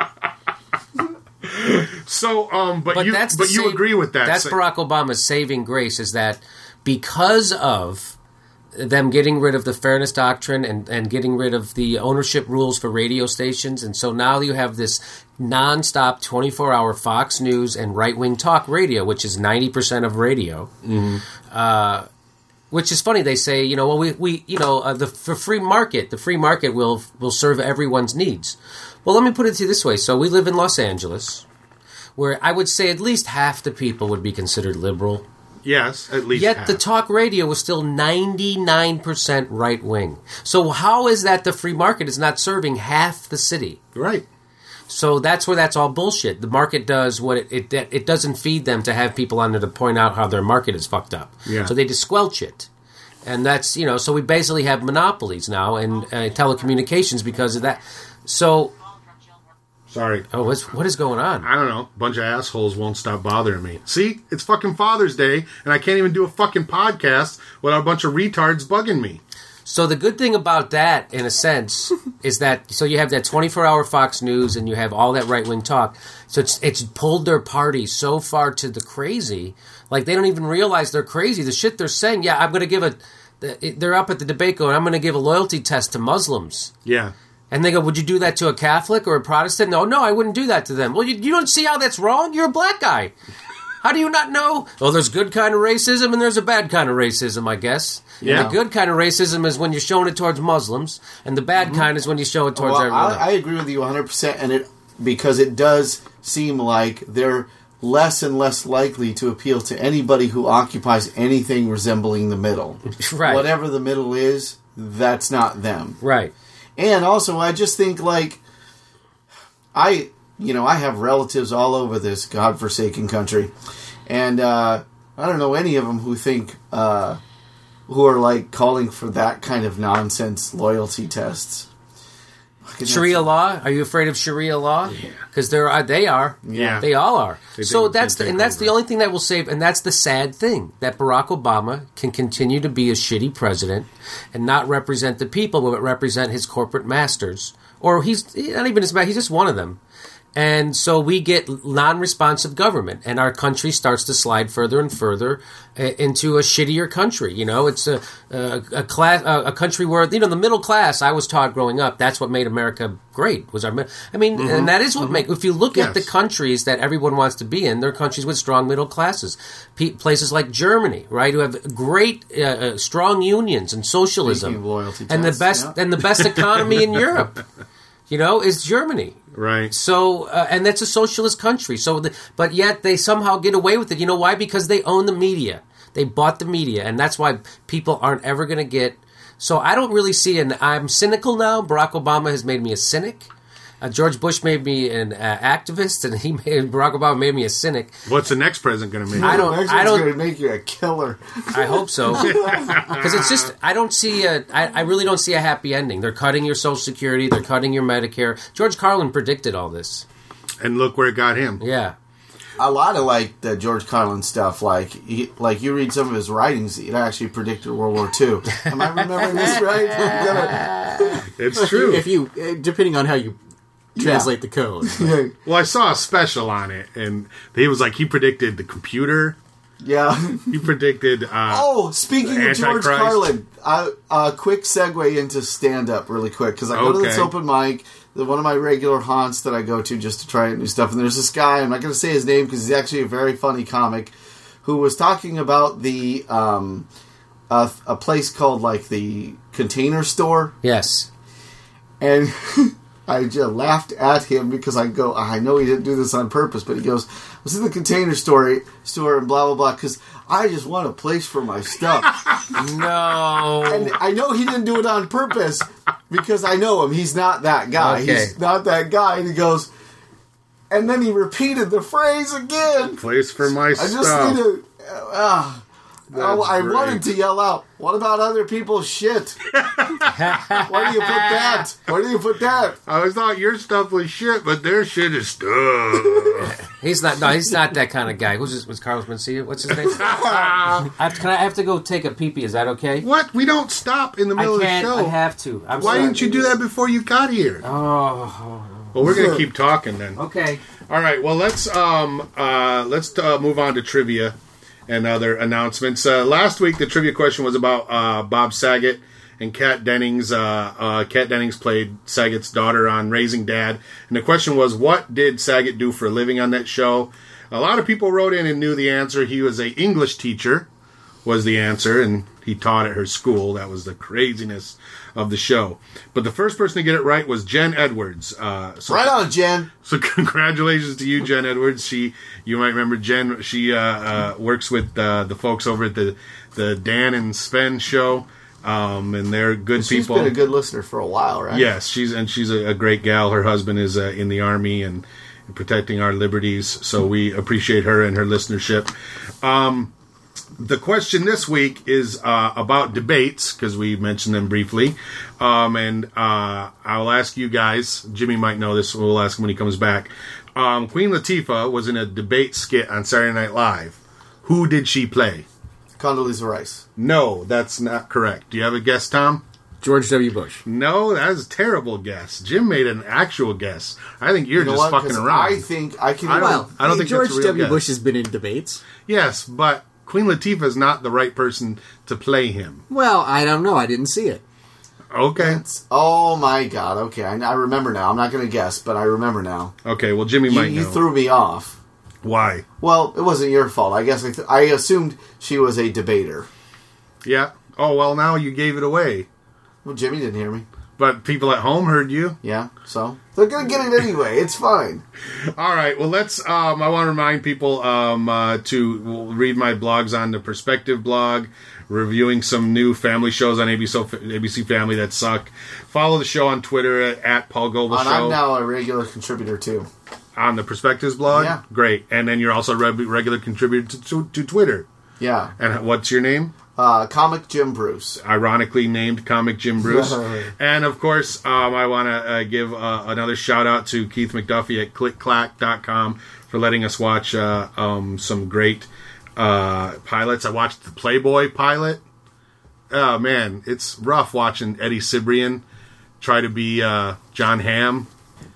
So, um, but, But you that's but the you same- agree with that? That's So- Barack Obama's saving grace, is that because of them getting rid of the fairness doctrine and, and getting rid of the ownership rules for radio stations, and so now you have this nonstop twenty-four hour Fox News and right-wing talk radio, which is ninety percent of radio. Mm-hmm. Uh, which is funny. They say, you know, well, we, we you know, uh, the, the free market, the free market will will serve everyone's needs. Well, let me put it to you this way. So we live in Los Angeles, where I would say at least half the people would be considered liberal. Yes, at least Yet half. the talk radio was still ninety-nine percent right wing. So how is that the free market is not serving half the city? Right. So that's where that's all bullshit. The market does what it it, it doesn't feed them to have people on there to point out how their market is fucked up. Yeah. So they just squelch it. And that's, you know, so we basically have monopolies now in uh, telecommunications because of that. So, Sorry. oh, what's, what is going on? I don't know. A bunch of assholes won't stop bothering me. See? It's fucking Father's Day, and I can't even do a fucking podcast without a bunch of retards bugging me. So the good thing about that, in a sense, is that so you have that twenty-four hour Fox News and you have all that right wing talk. So it's it's pulled their party so far to the crazy, like they don't even realize they're crazy. The shit they're saying, yeah, I'm going to give a. They're up at the debate going, I'm going to give a loyalty test to Muslims. Yeah. And they go, would you do that to a Catholic or a Protestant? No, no, I wouldn't do that to them. Well, you, you don't see how that's wrong? You're a black guy. How do you not know? Well, there's good kind of racism and there's a bad kind of racism, I guess. Yeah. And the good kind of racism is when you're showing it towards Muslims, and the bad kind is when you show it towards Well, everyone I, else. I agree with you one hundred percent, and it because it does seem like they're less and less likely to appeal to anybody who occupies anything resembling the middle. Right. Whatever the middle is, that's not them. Right. And also, I just think, like, I, you know, I have relatives all over this godforsaken country. And uh, I don't know any of them who think, uh, who are, like, calling for that kind of nonsense loyalty tests. Fucking Sharia law? Are you afraid of Sharia law? Because they're uh, they are. Yeah. They all are. They so think- that's they the, take and that's the over. only thing that will save. And that's the sad thing, that Barack Obama can continue to be a shitty president and not represent the people, but represent his corporate masters. Or he's not even his master. He's just one of them. And so we get non-responsive government, and our country starts to slide further and further uh, into a shittier country. You know, it's a a, a class, a, a country where, you know, the middle class. I was taught growing up that's what made America great. Was our, mi- I mean, and that is what make. If you look at the Yes. countries that everyone wants to be in, they're countries with strong middle classes. Pe- places like Germany, right, who have great, uh, uh, strong unions and socialism, Speaking of loyalty and the tests, best yeah. and the best economy in Europe. You know, is Germany. Right. So, uh, and that's a socialist country. So, the, but yet they somehow get away with it. You know why? Because they own the media. They bought the media, and that's why people aren't ever going to get. So, I don't really see an. I'm cynical now. Barack Obama has made me a cynic. Uh, George Bush made me an uh, activist, and he made, Barack Obama made me a cynic. What's the next president going to make? I don't- Next I one's don't- going to make you a killer. I hope so, because it's just I don't see a. I, I really don't see a happy ending. They're cutting your Social Security. They're cutting your Medicare. George Carlin predicted all this. And look where it got him. Yeah. A lot of like the George Carlin stuff, like he, like you read some of his writings, it actually predicted World War Two. Am I remembering this right? You gotta- It's true. If you, uh, depending on how you translate the code. yeah, Well, I saw a special on it, and he was like, he predicted the computer. yeah. He predicted. Uh, Oh, speaking of George Antichrist. Carlin, a uh, quick segue into stand up, really quick, because I go to this Okay. open mic. The, one of my regular haunts that I go to just to try new stuff. And there's this guy, I'm not going to say his name because he's actually a very funny comic, who was talking about the um, a, a place called like the Container Store. Yes. And I just laughed at him because I go, I know he didn't do this on purpose, but he goes, I was in the Container Store, store and blah, blah, blah, because I just want a place for my stuff. No. And I know he didn't do it on purpose because I know him. He's not that guy. Okay. He's not that guy. And he goes, and then he repeated the phrase again. place for my I just stuff. need to. Uh, Oh, I great. wanted to yell out, what about other people's shit? Where do you put that? Where do you put that? I always thought your stuff was shit, but their shit is stuff. He's not. No, he's not that kind of guy. Who's this? Was Carlos Mencia? What's his name? I, can I have to go take a pee pee? Is that okay? What? We don't stop in the I middle can't. of the I show. have to. I'm Why sorry. didn't you do that before you got here? Oh. Well, we're gonna keep talking then. Okay. All right. Well, let's um uh let's uh, move on to trivia and other announcements. Uh, last week, the trivia question was about uh, Bob Saget and Kat Dennings. Uh, uh, Kat Dennings played Saget's daughter on Raising Dad, and the question was, what did Saget do for a living on that show? A lot of people wrote in and knew the answer. He was a English teacher, was the answer, and he taught at her school. That was the craziness of the show. But the first person to get it right was Jen Edwards. Uh, so Right on, Jen. So congratulations to you, Jen Edwards. She, you might remember Jen. She uh, uh, works with uh, the folks over at the the Dan and Sven show, um, and they're good She's people. been a good listener for a while, right? Yes, she's and she's a, a great gal. Her husband is uh, in the army and protecting our liberties, so we appreciate her and her listenership. Um, the question this week is uh, about debates, because we mentioned them briefly. Um, and uh, I'll ask you guys, Jimmy might know this, so we'll ask him when he comes back. Um, Queen Latifah was in a debate skit on Saturday Night Live. Who did she play? Condoleezza Rice. No, that's not correct. Do you have a guess, Tom? George W. Bush. No, that was a terrible guess. Jim made an actual guess. I think you're You know just what? fucking 'Cause around. I think I can. I don't- Well, I don't hey, think George that's a real W. guess. Bush has been in debates. Yes, but Queen Latifah is not the right person to play him. Well, I don't know. I didn't see it. Okay. Oh my God! Okay, I, I remember now. I'm not going to guess, but I remember now. Okay, well, Jimmy You, might you know. threw me off. Why? Well, it wasn't your fault. I guess I, th- I assumed she was a debater. Yeah. Oh, well, now you gave it away. Well, Jimmy didn't hear me. But people at home heard you. Yeah, so they're going to get it anyway. It's fine. All right. Well, let's. Um, I want to remind people um, uh, to read my blogs on the Perspective blog, reviewing some new family shows on A B C, A B C Family that suck. Follow the show on Twitter at, at Paul Goebel And Show. I'm now a regular contributor too. On the Perspectives blog? Yeah. Great. And then you're also a re- regular contributor to, to, to Twitter. Yeah. And what's your name? Uh, Comic Jim Bruce. Ironically named Comic Jim Bruce. And, of course, um, I want to uh, give uh, another shout-out to Keith McDuffie at click clack dot com for letting us watch uh, um, some great uh, pilots. I watched the Playboy pilot. Oh, man, it's rough watching Eddie Cibrian try to be uh, John Hamm.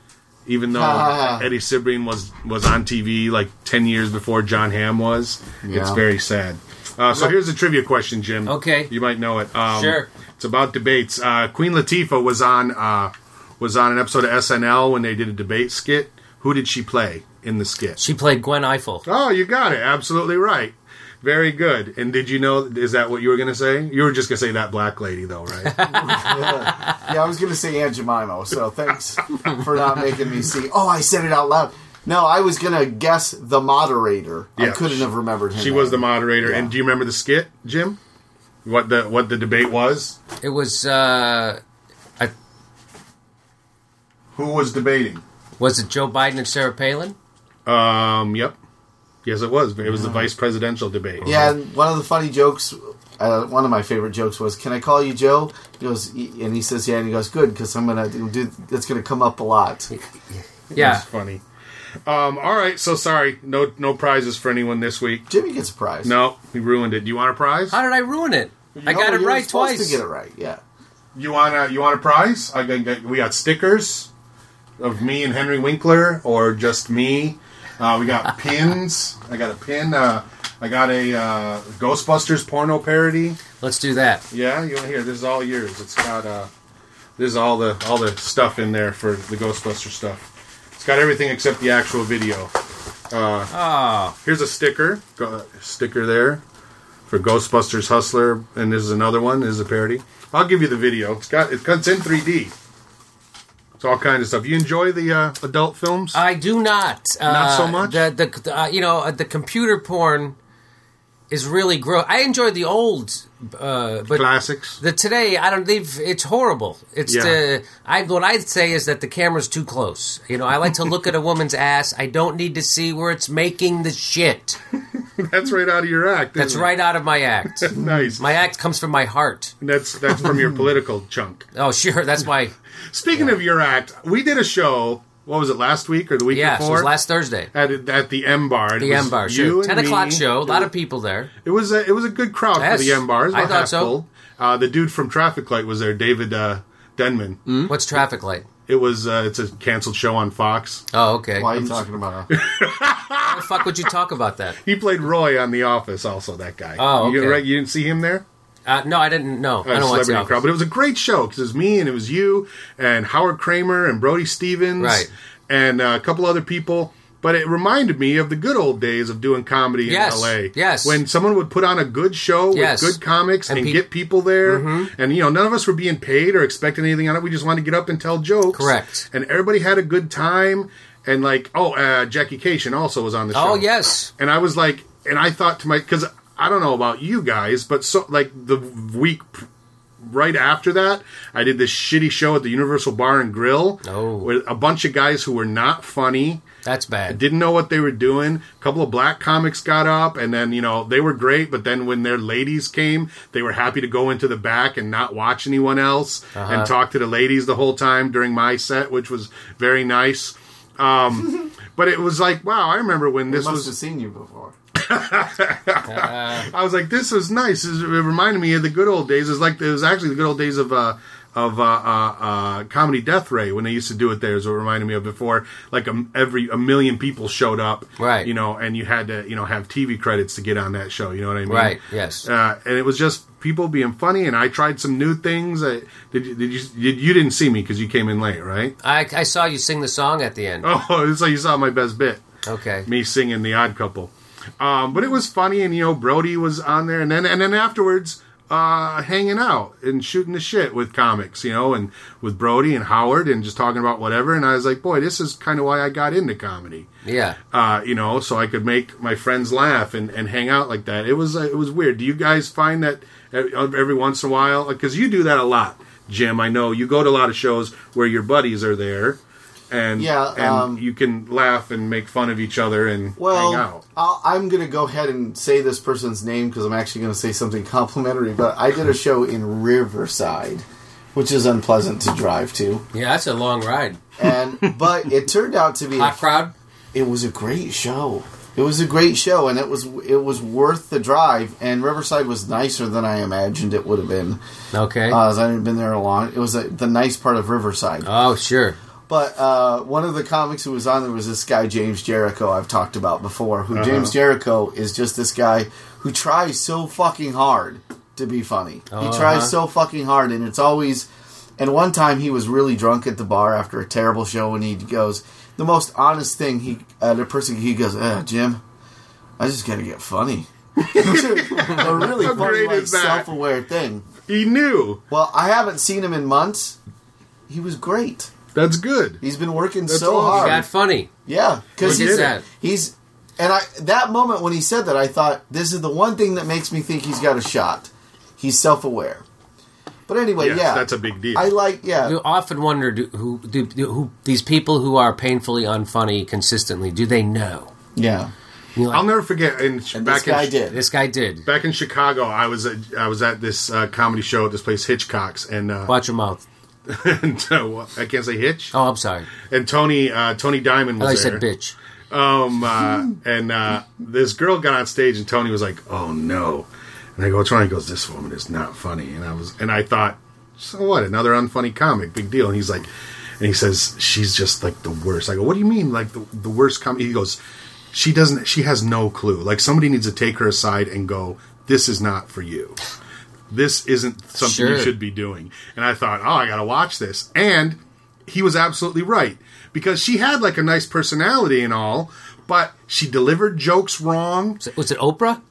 Even though Eddie Cibrian was, was on T V like ten years before John Hamm was. Yeah. It's very sad. Uh, so here's a trivia question, Jim. Okay. You might know it. Um, Sure. It's about debates. Uh, Queen Latifah was on uh, was on an episode of S N L when they did a debate skit. Who did she play in the skit? She played Gwen Ifill. Oh, you got it. Absolutely right. Very good. And did you know, is that what you were going to say? You were just going to say that black lady, though, right? yeah. yeah, I was going to say Aunt Jemima, so thanks for not making me see. Oh, I said it out loud. No, I was going to guess the moderator. I Yeah, couldn't have remembered him. She was the moderator. Yeah. And do you remember the skit, Jim? What the what the debate was? It was, uh, I, Who was debating? was it Joe Biden and Sarah Palin? Um, yep. Yes, it was. It was the vice presidential debate. Yeah, and one of the funny jokes, uh, one of my favorite jokes was, "Can I call you Joe?" He goes, and he says, "Yeah," and he goes, "Good, because I'm gonna do. That's gonna come up a lot." Yeah. That's funny. Um, all right, so sorry. No no prizes for anyone this week. Jimmy gets a prize. No, we ruined it. Do you want a prize? How did I ruin it? I No, got it you were right supposed twice. To get it right, yeah. You want a you want a prize? I got, we got stickers of me and Henry Winkler, or just me. Uh, we got pins. I got a pin. Uh, I got a uh, Ghostbusters porno parody. Let's do that. Yeah, you want to hear? This is all yours. It's got uh, this is all the all the stuff in there for the Ghostbuster stuff. It's got everything except the actual video. Uh, Oh, here's a sticker. Go, sticker there for Ghostbusters Hustler, and this is another one. This is a parody. I'll give you the video. It's got it cuts in three D. It's all kinds of stuff. You enjoy the uh, adult films? I do not. Uh, Not so much? The, the, uh, you know, uh, the computer porn is really gross. I enjoy the old, uh, but Classics. the today, I don't leave. It's horrible. It's Yeah. the. I what I'd say is that the camera's too close. You know, I like to look at a woman's ass. I don't need to see where it's making the shit. That's right out of your act. That's isn't it? right out of my act. Nice. My act comes from my heart. And that's that's from your political chunk. Oh, sure. That's my... Speaking of your act, we did a show. What was it, last week or the week Yeah, so it before? was last Thursday. At, at the M Bar. It The was M Bar, you sure. and ten o'clock me. show. A It lot was- of people there. It was a, it was a good crowd Yes, for the M Bar. It was I about thought half so. full. Uh, the dude from Traffic Light was there, David uh, Denman. Mm. What's Traffic Light? It was uh, it's a canceled show on Fox. Oh, okay. Why are you talking about? How the fuck would you talk about that? He played Roy on The Office. Also, that guy. Oh, you, okay. right, you didn't see him there. Uh, no, I didn't know. I Uh, don't watch The celebrity Office. crowd, but it was a great show because it was me and it was you and Howard Kramer and Brody Stevens, Right. and uh, a couple other people. But it reminded me of the good old days of doing comedy in Yes, L A. yes. When someone would put on a good show Yes. with good comics And and, peop- get people there. And, you know, none of us were being paid or expecting anything on it. We just wanted to get up and tell jokes. Correct. And everybody had a good time. And, like, oh, uh, Jackie Cation also was on the show. Oh, yes. And I was like, and I thought to my, because I don't know about you guys, but so, like, the week right after that, I did this shitty show at the Universal Bar and Grill Oh. with a bunch of guys who were not funny. That's bad. Didn't know what they were doing. A couple of black comics got up, and then, you know, they were great, but then when their ladies came, they were happy to go into the back and not watch anyone else Uh-huh. and talk to the ladies the whole time during my set, which was very nice. Um, but it was like, wow, I remember when I this must was... have seen you before. I was like, this was nice. It reminded me of the good old days. It was like, it was actually the good old days of... Uh, of uh, uh, uh, Comedy Death Ray when they used to do it there is what it reminded me of before. Like a, every a million people showed up, Right. You know, and you had to you know have T V credits to get on that show. You know what I mean? Right, yes. Uh, and it was just people being funny, and I tried some new things. I, did you, did you did, you didn't see me because you came in late, right? I, I saw you sing the song at the end. Oh, so you saw my best bit. Okay. Me singing The Odd Couple. Um, but it was funny, and you know Brody was on there, and then and then afterwards. Uh, hanging out and shooting the shit with comics, you know, and with Brody and Howard and just talking about whatever. And I was like, boy, this is kind of why I got into comedy. Yeah. Uh, you know, so I could make my friends laugh and, and hang out like that. It was uh, it was weird. Do you guys find that every once in a while? Because you do that a lot, Jim. I know you go to a lot of shows where your buddies are there. And, Yeah, and um, you can laugh and make fun of each other and Well, hang out. I'll, I'm going to go ahead and say this person's name because I'm actually going to say something complimentary. But I did a show in Riverside, which is unpleasant to drive to, Yeah, that's a long ride. and but it turned out to be Hot crowd? it was a great show. It was a great show, and it was it was worth the drive. And Riverside was nicer than I imagined it would have been. Okay. Uh, as I hadn't been there a long. It was a, the nice part of Riverside. oh, sure. But uh, one of the comics who was on there was this guy, James Jericho, I've talked about before. Who James Jericho is just this guy who tries so fucking hard to be funny. Uh-huh. He tries so fucking hard, and it's always... And one time he was really drunk at the bar after a terrible show, and he goes, the most honest thing, he uh, the person, he goes, eh, Jim, I just gotta get funny. A really How funny, great like, is that? self-aware thing. He knew. Well, I haven't seen him in months. He was great. That's good. He's been working That's so awesome. hard. Got funny. Yeah, because Look at he's that. he's and I that moment when he said that, I thought this is the one thing that makes me think he's got a shot. He's self-aware. But anyway, Yes, yeah, that's a big deal. I like yeah. You often wonder do, who, do, do, who these people who are painfully unfunny consistently, do they know? Yeah, You know, I'll like, never forget. In, and back this guy in, did. this guy did. Back in Chicago, I was at, I was at this uh, comedy show at this place Hitchcock's, and, uh, Watch your mouth. and uh, I can't say Hitch. Oh, I'm sorry. And Tony uh, Tony Diamond I was thought you there. said bitch. Um, uh, and uh, this girl got on stage, and Tony was like, "Oh no!" And I go, "What's wrong?" He goes, "This woman is not funny." And I was, and I thought, "So what? Another unfunny comic, big deal." And he's like, and he says, "She's just like the worst." I go, "What do you mean, like the the worst comic?" He goes, "She doesn't. She has no clue. Like somebody needs to take her aside and go, this is not for you. This isn't something you Sure. should be doing." And I thought, oh, I got to watch this. And he was absolutely right. Because she had like a nice personality and all, but she delivered jokes wrong. Was it, was it Oprah?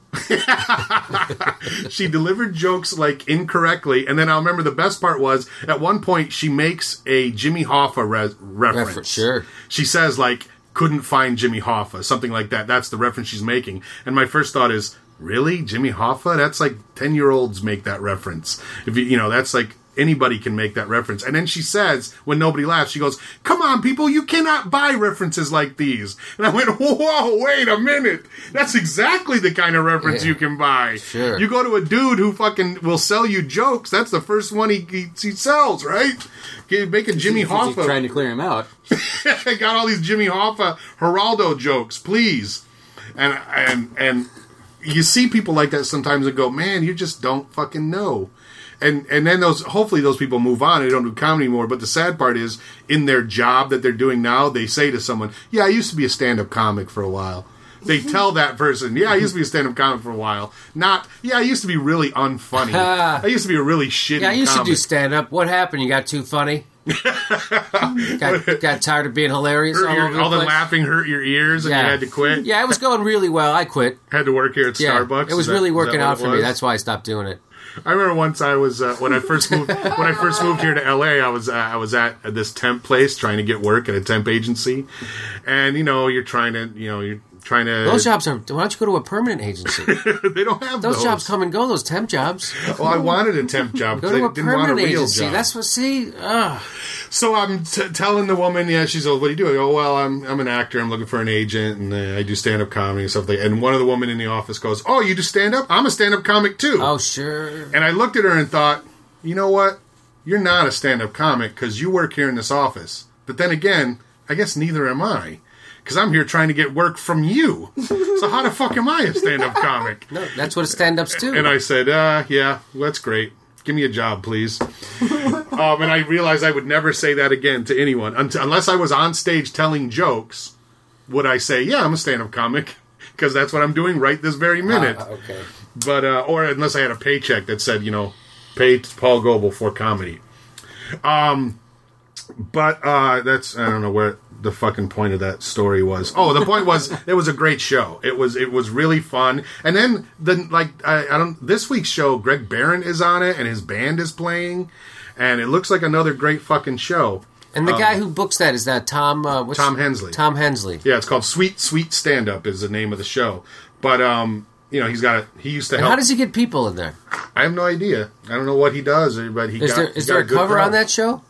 She delivered jokes like incorrectly. And then I remember the best part was at one point she makes a Jimmy Hoffa re- reference. Refer- sure. She says like, couldn't find Jimmy Hoffa, something like that. That's the reference she's making. And my first thought is, really? Jimmy Hoffa? That's like ten year olds make that reference. If you, you know, that's like, anybody can make that reference. And then she says, when nobody laughs, she goes, come on, people, you cannot buy references like these. And I went, whoa, wait a minute. That's exactly the kind of reference Yeah. you can buy. Sure. You go to a dude who fucking will sell you jokes. That's the first one he, he, he sells, right? Make a Jimmy He's just Hoffa. trying to clear him out. I got all these Jimmy Hoffa Geraldo jokes, please. And and and you see people like that sometimes and go, man, you just don't fucking know. And and then those hopefully those people move on and they don't do comedy anymore. But the sad part is, in their job that they're doing now, they say to someone, yeah, I used to be a stand-up comic for a while. They tell that person, yeah, I used to be a stand-up comic for a while. Not, yeah, I used to be really unfunny. I used to be a really shitty Yeah, I used comic. to do stand-up. What happened? You got too funny? got, got tired of being hilarious Hurt all your- over the all the place? laughing hurt your ears and Yeah. you had to quit. Yeah, it was going really well. I quit. Had to work here at Yeah, Starbucks. it was Is that- really is that working what out it for me. was? That's why I stopped doing it. I remember once I was uh, when I first moved when I first moved here to L A. I was uh, I was at this temp place trying to get work at a temp agency, and you know you're trying to you know you're trying to Those jobs are. Why don't you go to a permanent agency? they don't have Those those, jobs come and go. Those temp jobs. Well, I wanted a temp job. Go 'cause to I a didn't want a permanent real agency. job. That's what. See, ugh. So I'm t- telling the woman, yeah, she's like, what do you do? I go, well, I'm I'm an actor. I'm looking for an agent, and uh, I do stand up comedy and stuff like that. And one of the women in the office goes, oh, you do stand up? I'm a stand up comic too. Oh, sure. And I looked at her and thought, you know what? You're not a stand-up comic because you work here in this office. But then again, I guess neither am I. Because I'm here trying to get work from you. So how the fuck am I a stand-up comic? No, that's what stand-ups do. And I said, uh, yeah, well, that's great. Give me a job, please. um, and I realized I would never say that again to anyone. Until, unless I was on stage telling jokes, would I say, yeah, I'm a stand-up comic. Because that's what I'm doing right this very minute. Ah, okay. But uh, or unless I had a paycheck that said, you know, pay Paul Goebel for comedy. Um, but uh, that's I don't know where the fucking point of that story was. Oh, the point was it was a great show. It was it was really fun. And then the like I, I don't this week's show, Greg Barron is on it and his band is playing, and it looks like another great fucking show. And the guy who books that is that Tom. Uh, what's Tom Hensley. Tom Hensley. Yeah, it's called Sweet Sweet Stand Up is the name of the show. But um, you know, he's got a he used to And help. how does he get people in there? I have no idea. I don't know what he does, but he Is got. there he is got there a good cover crowd. on that show?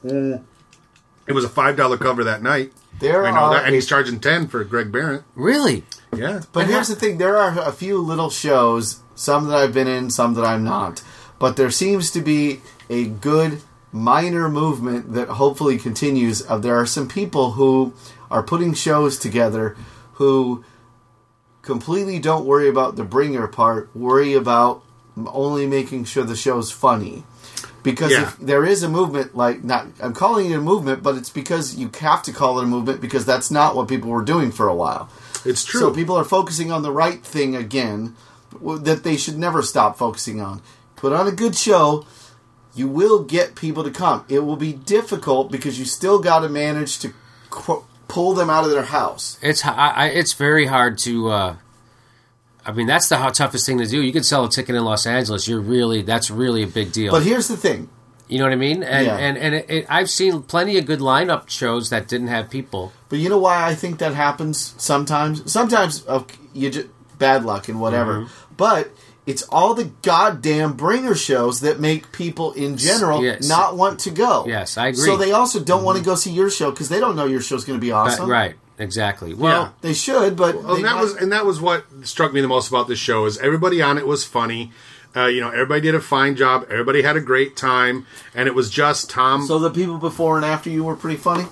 It was a five dollar cover that night. There I know are that, and he's charging ten for Greg Barron. Really? Yeah, But here's the thing: there are a few little shows, some that I've been in, some that I'm not. But there seems to be a good minor movement that hopefully continues. Of there are some people who are putting shows together who completely don't worry about the bringer part, worry about only making sure the show's funny. Because Yeah. if there is a movement, like not, I'm calling it a movement, but it's because you have to call it a movement because that's not what people were doing for a while. it's true. So people are focusing on the right thing again w- that they should never stop focusing on. Put on a good show, you will get people to come. It will be difficult because you still got to manage to qu- pull them out of their house. It's I, I, it's very hard to. Uh, I mean, that's the how toughest thing to do. You could sell a ticket in Los Angeles. You're really that's really a big deal. But here's the thing. You know what I mean? And Yeah. and and it, it, I've seen plenty of good lineup shows that didn't have people. But you know why I think that happens sometimes? Sometimes uh, you just bad luck and whatever. Mm-hmm. But it's all the goddamn bringer shows that make people in general Yes. not want to go. Yes, I agree. So they also don't want to go see your show because they don't know your show's going to be But- awesome. right? Exactly. Well, Yeah. They should, but Well, they and that might- was and that was what struck me the most about this show is everybody on it was funny. Uh, you know, everybody did a fine job. Everybody had a great time, and it was just Tom. So the people before and after you were pretty funny?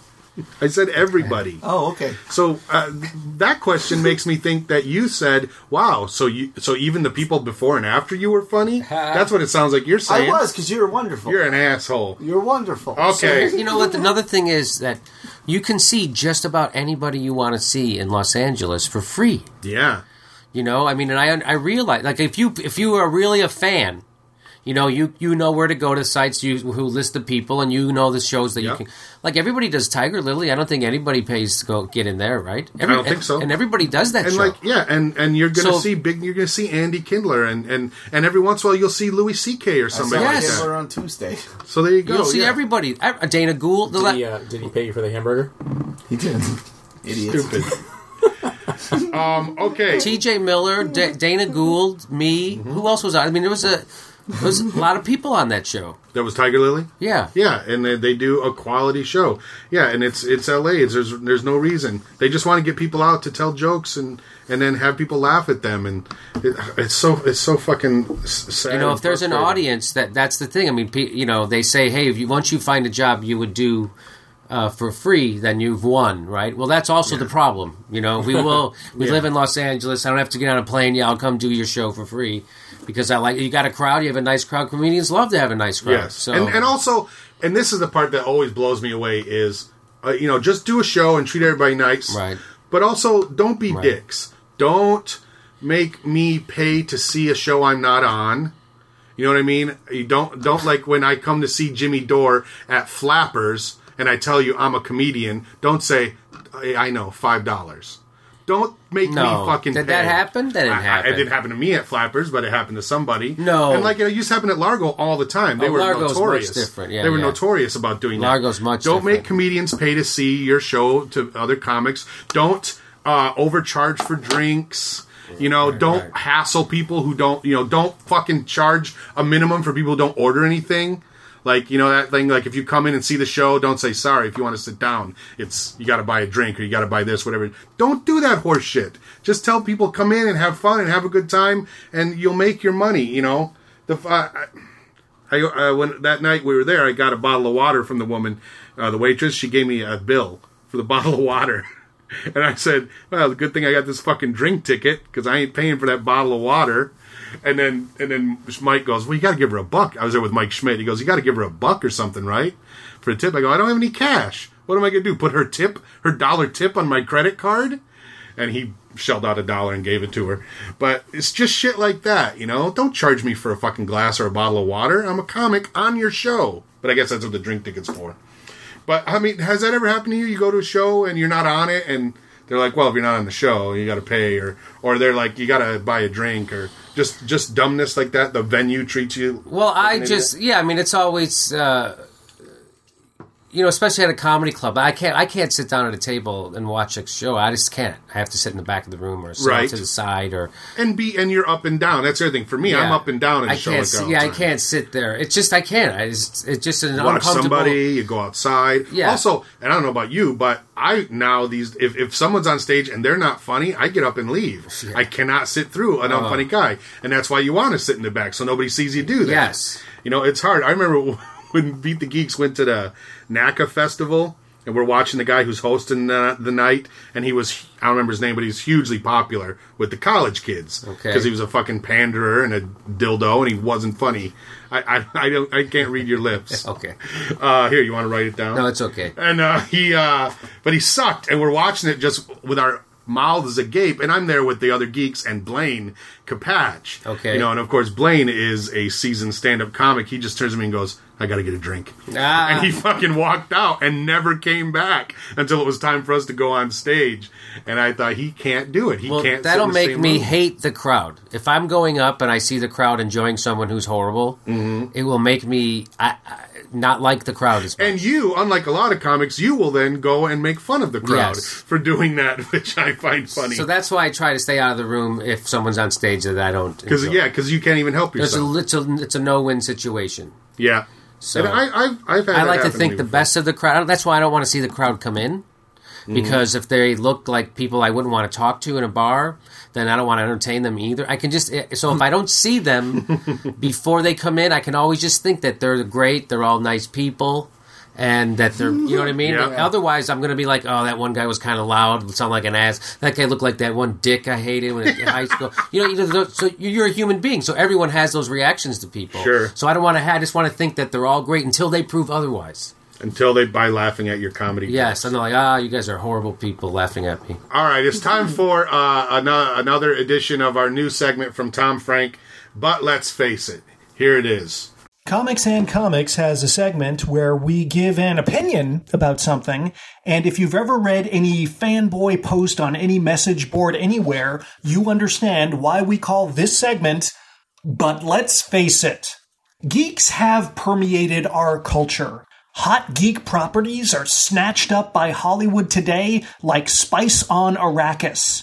I said everybody. Oh, okay. So uh, that question makes me think that you said, "Wow." So you, so even the people before and after you were funny. That's what it sounds like you're saying. I was, because you're wonderful. You're You're, an asshole. wonderful. Okay. you know what? Another thing is that you can see just about anybody you want to see in Los Angeles for free. Yeah. You know, I mean, and I I realize like if you if you are really a fan, you know, you you know where to go to sites you who list the people, and you know the shows that Yep. you can. Like everybody does Tiger Lily. I don't think anybody pays to go get in there, right? Every, I don't think and, so. And everybody does that And show. like yeah, and, and you're gonna So- see big. You're gonna see Andy Kindler, and, and, and every once in a while you'll see Louis C K or I saw somebody Yes. like that. Hitler on Tuesday. So there you go. You'll see yeah. everybody. Uh, Dana Gould. The Did la- he, uh, did he pay you for the hamburger? He did. Idiots. Stupid. um. Okay. T J Miller, D- Dana Gould, me. Mm-hmm. Who else was on? I mean, there was a There's a lot of people on that show. That was Tiger Lily? Yeah. Yeah, and they, they do a quality show. Yeah, and it's it's L A. It's, there's there's no reason. They just want to get people out to tell jokes and, and then have people laugh at them. And it, it's so it's so fucking sad. You know, if there's an frustrating. audience, that that's the thing. I mean, pe- you know, they say, hey, if you once you find a job you would do uh, for free, then you've won, right? Well, that's also yeah. the problem. You know, we will we yeah. live in Los Angeles. I don't have to get on a plane. Yeah, I'll come do your show for free. Because I like you got a crowd, you have a nice crowd. Comedians love to have a nice crowd. Yes, so. and and also, and this is the part that always blows me away is, uh, you know, just do a show and treat everybody nice. Right. But also, don't be right. dicks. Don't make me pay to see a show I'm not on. You know what I mean? You don't don't like when I come to see Jimmy Dore at Flappers and I tell you I'm a comedian. Don't say I know five dollars. Don't make no. me fucking Did pay. that happen? That didn't I, happen. It didn't happen to me at Flappers, but it happened to somebody. No. And like it used to happen at Largo all the time. They oh, were Largo's notorious. Much different. Yeah, they were yeah. notorious about doing Largo's that. much Don't different. make comedians pay to see your show to other comics. Don't uh, overcharge for drinks. You know, right, don't right. hassle people who don't, you know, don't fucking charge a minimum for people who don't order anything. Like, you know, that thing, like, if you come in and see the show, don't say sorry if you want to sit down. It's, you got to buy a drink or you got to buy this, whatever. Don't do that horse shit. Just tell people, come in and have fun and have a good time, and you'll make your money, you know. The uh, I, I uh, when that night we were there, I got a bottle of water from the woman, uh, the waitress. She gave me a bill for the bottle of water. And I said, well, the good thing I got this fucking drink ticket, because I ain't paying for that bottle of water. And then and then Mike goes, well, you got to give her a buck. I was there with Mike Schmidt. He goes, you got to give her a buck or something, right? For a tip. I go, I don't have any cash. What am I going to do? Put her tip, her dollar tip on my credit card? And he shelled out a dollar and gave it to her. But it's just shit like that, you know? Don't charge me for a fucking glass or a bottle of water. I'm a comic on your show. But I guess that's what the drink ticket's for. But, I mean, has that ever happened to you? You go to a show and you're not on it, and they're like, well, if you're not on the show, you got to pay, or or they're like, you got to buy a drink, or just just dumbness like that. The venue treats you. Well, like I an just idiot. yeah. I mean, it's always uh, you know, especially at a comedy club. I can't I can't sit down at a table and watch a show. I just can't. I have to sit in the back of the room or sit Right. to the side or and be and you're up and down. That's the other thing for me. yeah. I'm up and down in a I show can't. like sit- that all yeah, the I time. can't sit there. It's just I can't. I just it's just an Watch uncomfortable. somebody, you go outside. Yeah. Also, and I don't know about you, but I now these if, if someone's on stage and they're not funny, I get up and leave. Yeah. I cannot sit through an unfunny guy, and that's why you want to sit in the back so nobody sees you do that. Yes. You know, it's hard. I remember when Beat the Geeks went to the N A C A festival, and we're watching the guy who's hosting uh, the night, and he was, I don't remember his name, but he's hugely popular with the college kids. Okay. Because he was a fucking panderer and a dildo, and he wasn't funny. I I, I, don't, I can't read your lips. Okay. Uh, here, you want to write it down? No, it's okay. And uh, he, uh, but he sucked, and we're watching it just with our mouths agape, and I'm there with the other geeks and Blaine Capatch. Okay. You know, and of course Blaine is a seasoned stand-up comic. He just turns to me and goes, I gotta get a drink. Ah. And he fucking walked out and never came back until it was time for us to go on stage. And I thought, he can't do it. He Well, can't that'll sit in the make same me room. hate the crowd. If I'm going up and I see the crowd enjoying someone who's horrible, Mm-hmm. it will make me I, I, not like the crowd as much. And you, unlike a lot of comics, you will then go and make fun of the crowd Yes. for doing that, which I find funny. So that's why I try to stay out of the room if someone's on stage that I don't. Because enjoy. yeah, because you can't even help it's a, yourself. it's a it's a no-win situation. Yeah. So and I, I've, I've had I that like to happen think me the before. best of the crowd. That's why I don't want to see the crowd come in. Because if they look like people I wouldn't want to talk to in a bar, then I don't want to entertain them either. I can just so if I don't see them before they come in, I can always just think that they're great, they're all nice people, and that they're you know what I mean. Yeah. Otherwise, I'm going to be like, oh, that one guy was kind of loud, sound like an ass. That guy looked like that one dick I hated when in high school. You know, you know, so you're a human being, so everyone has those reactions to people. Sure. So I don't want to. I just want to think that they're all great until they prove otherwise. Until they by laughing at your comedy. Yes, and they're like, ah, you guys are horrible people laughing at me. All right, it's time for uh, another, another edition of our new segment from Tom Frank. But let's face it, here it is. Comics and Comics has a segment where we give an opinion about something, and if you've ever read any fanboy post on any message board anywhere, you understand why we call this segment, But Let's Face It. Geeks have permeated our culture. Hot geek properties are snatched up by Hollywood today like spice on Arrakis.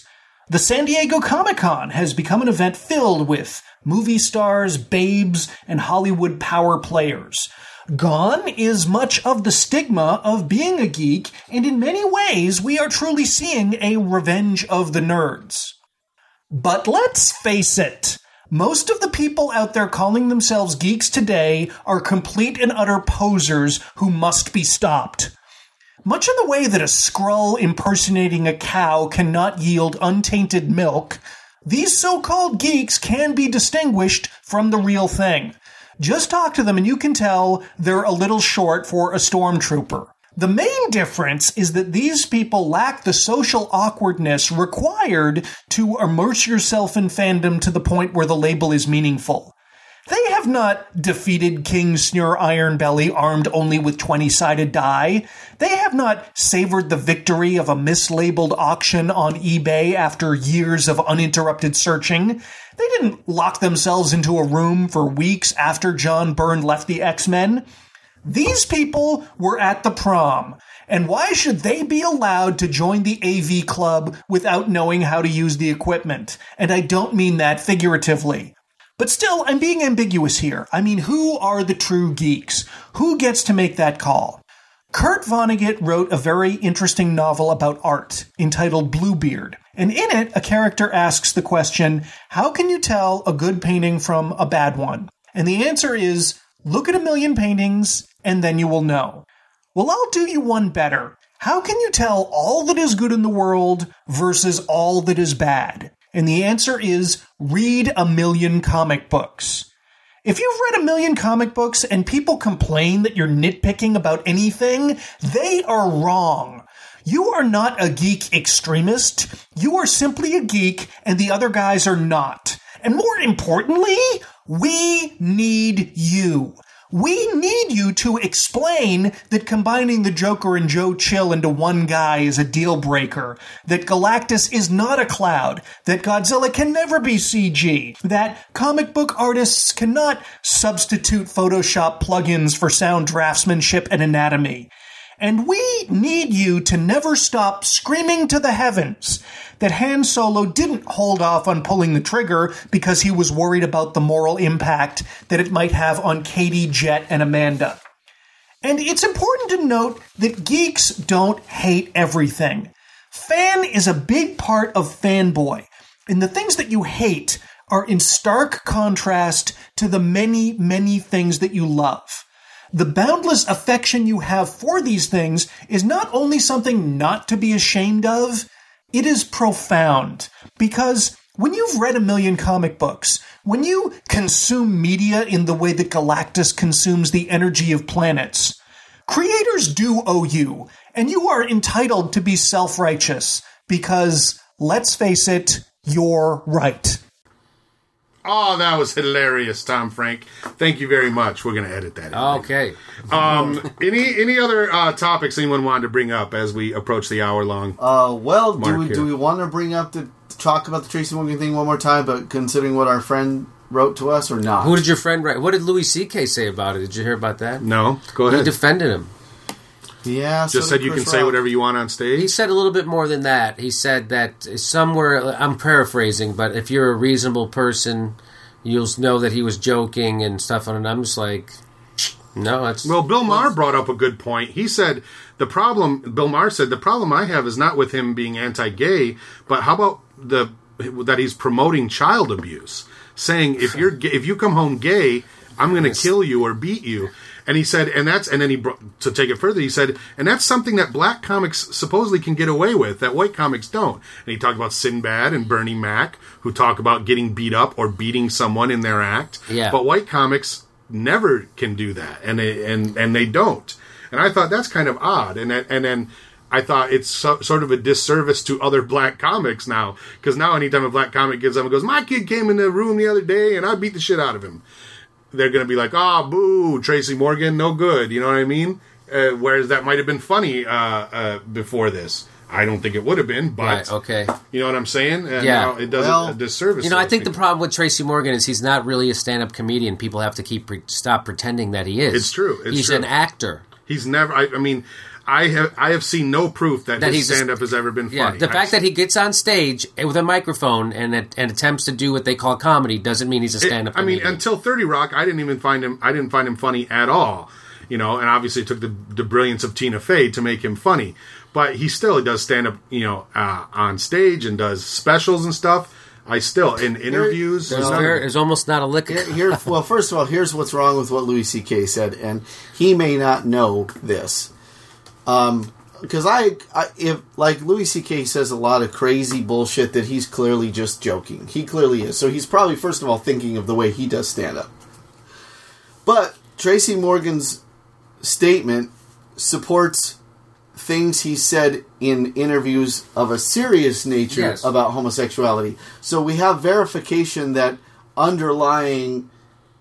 The San Diego Comic-Con has become an event filled with movie stars, babes, and Hollywood power players. Gone is much of the stigma of being a geek, and in many ways we are truly seeing a revenge of the nerds. But let's face it, most of the people out there calling themselves geeks today are complete and utter posers who must be stopped. Much in the way that a Skrull impersonating a cow cannot yield untainted milk, these so-called geeks can be distinguished from the real thing. Just talk to them and you can tell they're a little short for a stormtrooper. The main difference is that these people lack the social awkwardness required to immerse yourself in fandom to the point where the label is meaningful. They have not defeated King Snur Ironbelly armed only with twenty-sided die. They have not savored the victory of a mislabeled auction on eBay after years of uninterrupted searching. They didn't lock themselves into a room for weeks after John Byrne left the X-Men. These people were at the prom, and why should they be allowed to join the A V Club without knowing how to use the equipment? And I don't mean that figuratively. But still, I'm being ambiguous here. I mean, who are the true geeks? Who gets to make that call? Kurt Vonnegut wrote a very interesting novel about art entitled Bluebeard. And in it, a character asks the question, how can you tell a good painting from a bad one? And the answer is, look at a million paintings, and then you will know. Well, I'll do you one better. How can you tell all that is good in the world versus all that is bad? And the answer is, read a million comic books. If you've read a million comic books and people complain that you're nitpicking about anything, they are wrong. You are not a geek extremist. You are simply a geek and the other guys are not. And more importantly, we need you. We need you to explain that combining the Joker and Joe Chill into one guy is a deal breaker, that Galactus is not a cloud, that Godzilla can never be C G, that comic book artists cannot substitute Photoshop plugins for sound draftsmanship and anatomy. And we need you to never stop screaming to the heavens that Han Solo didn't hold off on pulling the trigger because he was worried about the moral impact that it might have on Katie, Jet, and Amanda. And it's important to note that geeks don't hate everything. Fan is a big part of fanboy, and the things that you hate are in stark contrast to the many, many things that you love. The boundless affection you have for these things is not only something not to be ashamed of, it is profound. Because when you've read a million comic books, when you consume media in the way that Galactus consumes the energy of planets, creators do owe you, and you are entitled to be self-righteous, because, let's face it, you're right. Oh, that was hilarious, Tom Frank. Thank you very much. We're going to edit that in. Okay. Um, any any other uh, topics anyone wanted to bring up as we approach the hour long? Uh, well, do we here. do we want to bring up the talk about the Tracy Morgan thing one more time? But considering what our friend wrote to us, or not? Who did your friend write? What did Louis C K say about it? Did you hear about that? No. Go He ahead. defended him. Yeah, so Just said did you Chris can say Rock. whatever you want on stage. He said a little bit more than that. He said that somewhere, I'm paraphrasing, but if you're a reasonable person, you'll know that he was joking and stuff. And I'm just like, no, that's... Well, Bill Maher brought up a good point. He said, the problem, Bill Maher said, the problem I have is not with him being anti-gay, but how about the that he's promoting child abuse? Saying, if you're ga- if you come home gay, I'm going to kill you or beat you. And he said, and that's, and then he brought, to take it further, he said, and that's something that black comics supposedly can get away with, that white comics don't. And he talked about Sinbad and Bernie Mac, who talk about getting beat up or beating someone in their act. Yeah. But white comics never can do that, and they, and, and they don't. And I thought that's kind of odd. And then, and then I thought it's so, sort of a disservice to other black comics now, because now anytime a black comic gives up and goes, my kid came in the room the other day and I beat the shit out of him, they're going to be like, ah, oh, boo, Tracy Morgan, no good. You know what I mean? Uh, whereas that might have been funny uh, uh, before this. I don't think it would have been, but Right, okay. you know what I'm saying? And Yeah. now it does Well, a disservice. You know, to I those think the people. problem with Tracy Morgan is he's not really a stand-up comedian. People have to keep pre- stop pretending that he is. It's true, it's he's true. an actor. He's never. I, I mean, I have I have seen no proof that, That his he's a- stand up has ever been Yeah, funny. the fact I- that he gets on stage with a microphone and and attempts to do what they call comedy doesn't mean he's a stand-up I mean, comedian. until thirty Rock, I didn't even find him. I didn't find him funny at all. You know, and obviously it took the the brilliance of Tina Fey to make him funny. But he still does stand up, you know, uh, on stage and does specials and stuff. I still in interviews. there's, none of there, it. there's almost not a lick. Here, here, well, first of all, here's what's wrong with what Louis C K said, and he may not know this. Um, because I, I, if like Louis C K says a lot of crazy bullshit that he's clearly just joking. He clearly is. So he's probably first of all thinking of the way he does stand up. But Tracy Morgan's statement supports things he said in interviews of a serious nature Yes. about homosexuality. So we have verification that underlying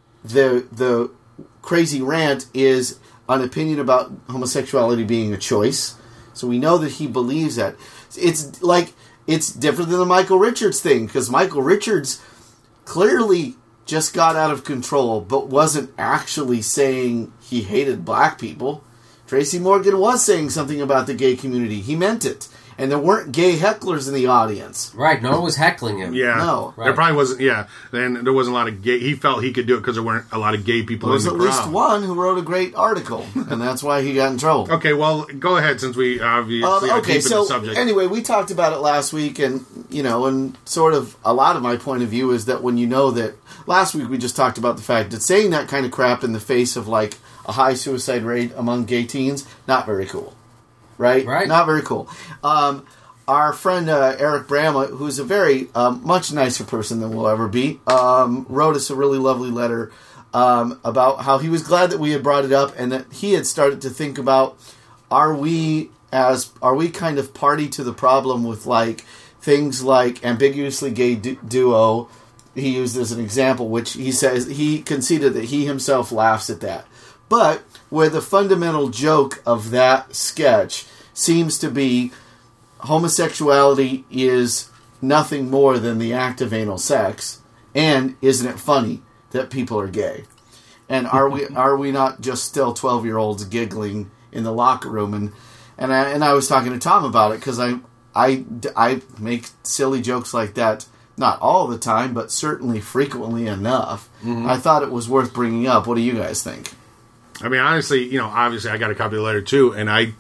the the crazy rant is an opinion about homosexuality being a choice. So we know that he believes that. It's like it's different than the Michael Richards thing, because Michael Richards clearly just got out of control, but wasn't actually saying he hated black people. Tracy Morgan was saying something about the gay community. He meant it. And there weren't gay hecklers in the audience. Right, no one was heckling him. Yeah, No. there Right. probably wasn't. Yeah, and there wasn't a lot of gay. He felt he could do it because there weren't a lot of gay people There in was the at crowd. least one who wrote a great article, and that's why he got in trouble. Okay, well, go ahead since we obviously Um, are okay, deep in so the subject. anyway, we talked about it last week, and you know, and sort of a lot of my point of view is that when you know that last week we just talked about the fact that saying that kind of crap in the face of like a high suicide rate among gay teens, not very cool, right? Right. Not very cool. Um, our friend uh, Eric Bramlett, who's a very um, much nicer person than we'll ever be, um, wrote us a really lovely letter um, about how he was glad that we had brought it up and that he had started to think about are we as are we kind of party to the problem with like things like ambiguously gay du- duo. He used as an example, which he says he conceded that he himself laughs at that, but where the fundamental joke of that sketch seems to be homosexuality is nothing more than the act of anal sex, and isn't it funny that people are gay? And are we are we not just still twelve year olds giggling in the locker room? And and I, and I was talking to Tom about it because I, I I make silly jokes like that not all the time, but certainly frequently enough. I thought it was worth bringing up. What do you guys think? I mean, honestly, you know, obviously, I got a copy of the letter too, and I,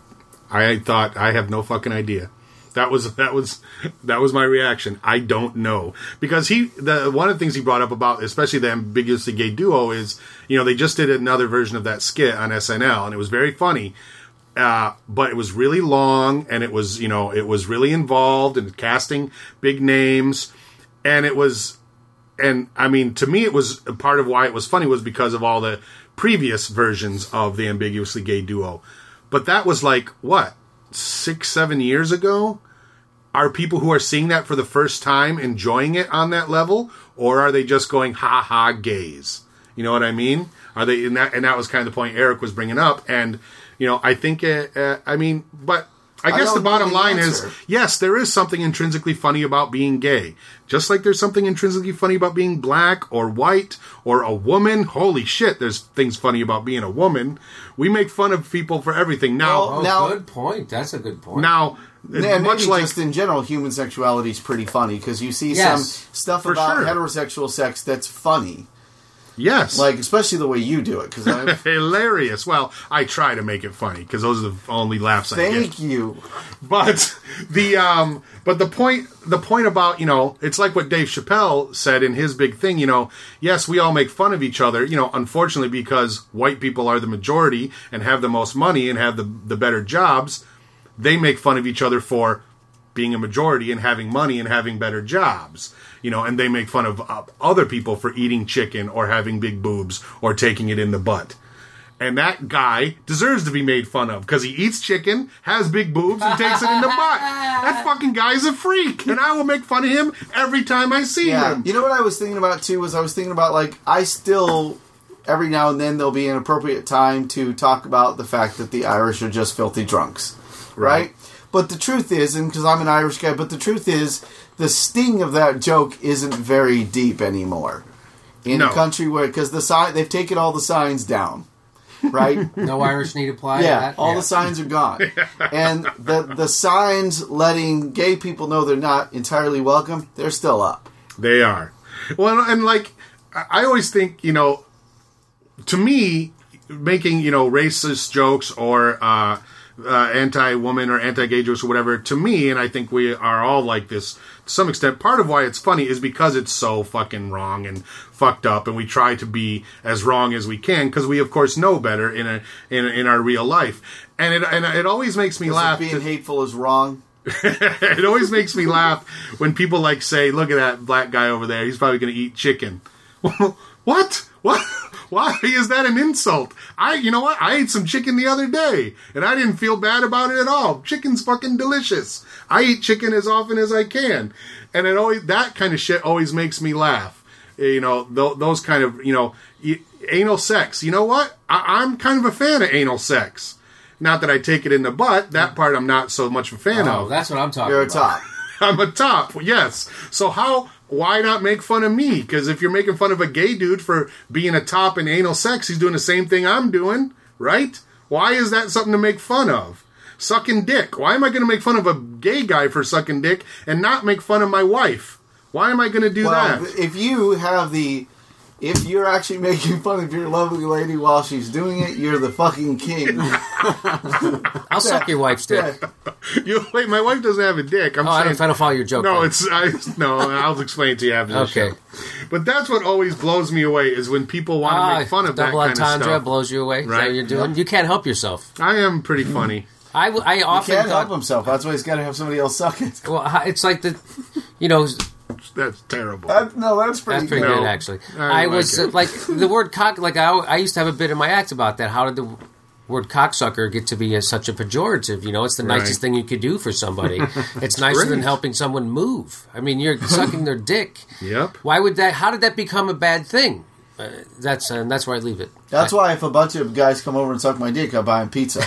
I thought I have no fucking idea. That was that was that was my reaction. I don't know, because he the one of the things he brought up about, especially the ambiguously gay duo, is you know they just did another version of that skit on S N L, and it was very funny, uh, but it was really long, and it was you know it was really involved in casting big names, and it was, and I mean to me it was part of why it was funny was because of all the previous versions of the ambiguously gay duo, but that was like what six seven years ago. Are people who are seeing that for the first time enjoying it on that level, or are they just going ha ha gays? You know what I mean? Are they in that? And that was kind of the point Eric was bringing up. And you know, I think, uh, uh, I mean, but I I guess the don't bottom know the line answer. is yes, there is something intrinsically funny about being gay, just like there's something intrinsically funny about being black or white or a woman. Holy shit, there's things funny about being a woman. We make fun of people for everything now. Oh, Now- good point. That's a good point. now. Yeah, much maybe like just in general, human sexuality is pretty funny because you see Yes, some stuff for about sure. heterosexual sex that's funny, yes, like especially the way you do it. Because I hilarious. Well, I try to make it funny because those are the only laughs I get. thank you. But the um, but the point the point about you know it's like what Dave Chappelle said in his big thing. You know, yes, we all make fun of each other. You know, unfortunately, because white people are the majority and have the most money and have the the better jobs, they make fun of each other for being a majority and having money and having better jobs. You know, and they make fun of uh, other people for eating chicken or having big boobs or taking it in the butt. And that guy deserves to be made fun of because he eats chicken, has big boobs, and takes it in the butt. That fucking guy's a freak, and I will make fun of him every time I see Yeah, him. you know what I was thinking about too was I was thinking about like I still every now and then there'll be an appropriate time to talk about the fact that the Irish are just filthy drunks, right? Right. But the truth is, and because I'm an Irish guy, but the truth is, the sting of that joke isn't very deep anymore in No. a country where because the sign they've taken all the signs down. right? No Irish need apply. Yeah, to that? all yeah. the signs are gone. And the the signs letting gay people know they're not entirely welcome, they're still up. They are. Well, and like, I always think, you know, to me, making, you know, racist jokes or uh, uh, anti-woman or anti-gay jokes or whatever, to me, and I think we are all like this to some extent, part of why it's funny is because it's so fucking wrong and fucked up, and we try to be as wrong as we can, because we, of course, know better in a, in, a, in our real life. And it, and it always makes me laugh. Being to, hateful is wrong. It always makes me laugh when people like say, "Look at that black guy over there. He's probably going to eat chicken." What? What? Why is that an insult? I, you know what? I ate some chicken the other day, and I didn't feel bad about it at all. Chicken's fucking delicious. I eat chicken as often as I can, and it always that kind of shit always makes me laugh. You know, th- those kind of you know, anal sex. You know what? I- I'm kind of a fan of anal sex. Not that I take it in the butt. That part I'm not so much a fan Oh, of. that's what I'm talking You're a about. top. I'm a top, yes. So how, why not make fun of me? Because if you're making fun of a gay dude for being a top in anal sex, he's doing the same thing I'm doing, right? Why is that something to make fun of? Sucking dick. Why am I going to make fun of a gay guy for sucking dick and not make fun of my wife? Why am I going to do Well, that? if you have the... If you're actually making fun of your lovely lady while she's doing it, you're the fucking king. I'll suck your wife's dick. You, wait, my wife doesn't have a dick. I'm Oh, I saying, don't, I don't follow your joke. No, then. it's I, no. I'll explain it to you after the Okay. show. But that's what always blows me away is when people want to Ah, make fun of that double kind of entendre stuff. blows you away. Is that Right. what you're doing? You can't help yourself. I am pretty funny. I, w- I He often can't thought, help himself. That's why he's got to have somebody else suck it. well, hi- it's like the, you know, That's terrible. That, no, that's pretty that's pretty good. good No, actually. I I, like was it. uh, like the word cock. Like I, I used to have a bit in my act about that. How did the word cocksucker get to be a, such a pejorative? You know, it's the Right. nicest thing you could do for somebody. It's nicer than great. helping someone move. I mean, you're sucking their dick. Yep. Why would that? How did that become a bad thing? Uh, that's and that's where I leave it. That's why if a bunch of guys come over and suck my dick, I buy them pizza.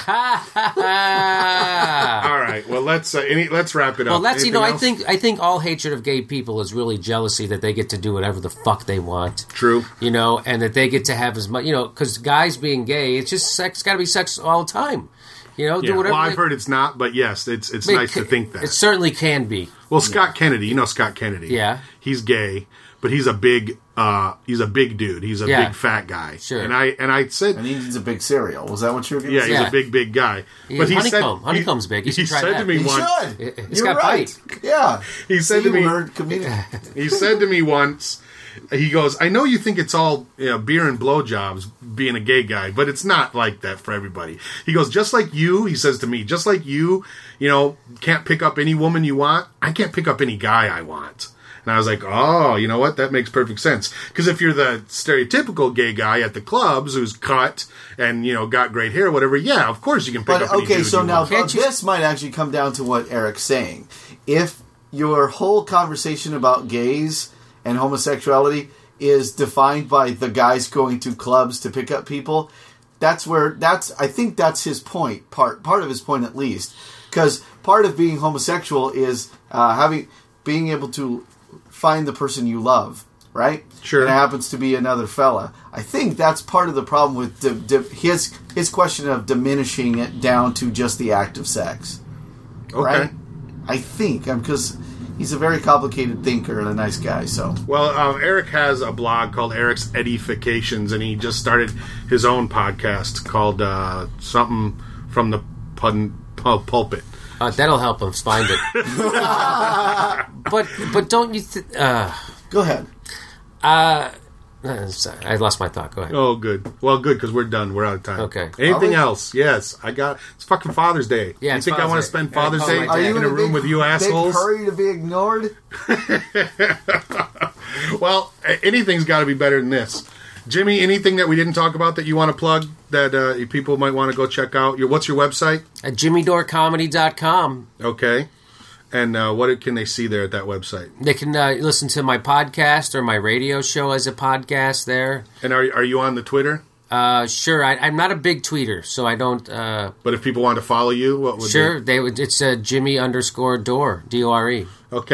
Ah. All right. Well, let's uh, any, let's wrap it up. Well, that's you Anything know, I else? think I think all hatred of gay people is really jealousy that they get to do whatever the fuck they want. True. You know, and that they get to have as much. You know, because guys being gay, it's just sex. Got to be sex all the time. You know, Yeah. do whatever. Well, I've they- heard it's not, but yes, it's it's it nice ca- to think that. It certainly can be. Well, Scott Kennedy, you know Scott Kennedy. Yeah. He's gay, but he's a big uh he's a big dude. He's a Yeah. big fat guy. Sure. And I and I said And he needs a big cereal. Was that what you were going to yeah, say? he's Yeah. a big big guy. He- but he honeycomb. said Honeycomb's big. You He should try said that. to me He once should. It- it's You're got right. Yeah. He said See, to me you heard comedian. he said to me once, he goes, I know you think it's all you know, beer and blowjobs being a gay guy, but it's not like that for everybody. He goes, just like you, he says to me, just like you, you know, can't pick up any woman you want, I can't pick up any guy I want. And I was like, oh, you know what? That makes perfect sense. Because if you're the stereotypical gay guy at the clubs who's cut and, you know, got great hair or whatever, yeah, of course you can pick But up any okay, dude so you now want. Can't you- this might actually come down to what Eric's saying. If your whole conversation about gays and homosexuality is defined by the guys going to clubs to pick up people, that's where that's I think that's his point, part part of his point at least, because part of being homosexual is uh, having being able to find the person you love, right? Sure. And it happens to be another fella. I think that's part of the problem with di- di- his his question of diminishing it down to just the act of sex. Okay. Right? I think because he's a very complicated thinker and a nice guy. So Well, um, Eric has a blog called Eric's Edifications, and he just started his own podcast called uh, something from the pun- pul- pulpit. Uh, that'll help him find it. but but don't you? Th- uh, go ahead. uh, sorry, I lost my thought. Go ahead. Oh, good. Well, good, because we're done. We're out of time. Okay. Anything Are we? else? Yes. I got... It's fucking Father's Day. Yeah, You it's think I want to Father's Day. spend Father's Yeah, Day call my Are dad. you in a room big, with you assholes? Big hurry to be ignored? Well, a- anything's got to be better than this. Jimmy, anything that we didn't talk about that you want to plug that uh, people might want to go check out? Your What's your website? At jimmy dore comedy dot com. Okay. And uh, what can they see there at that website? They can uh, listen to my podcast or my radio show as a podcast there. And are, are you on the Twitter? Uh, sure, I, I'm not a big tweeter, so I don't. Uh, But if people want to follow you, what would sure, they would. It's uh, Jimmy underscore Dore, D O R E. they... Okay.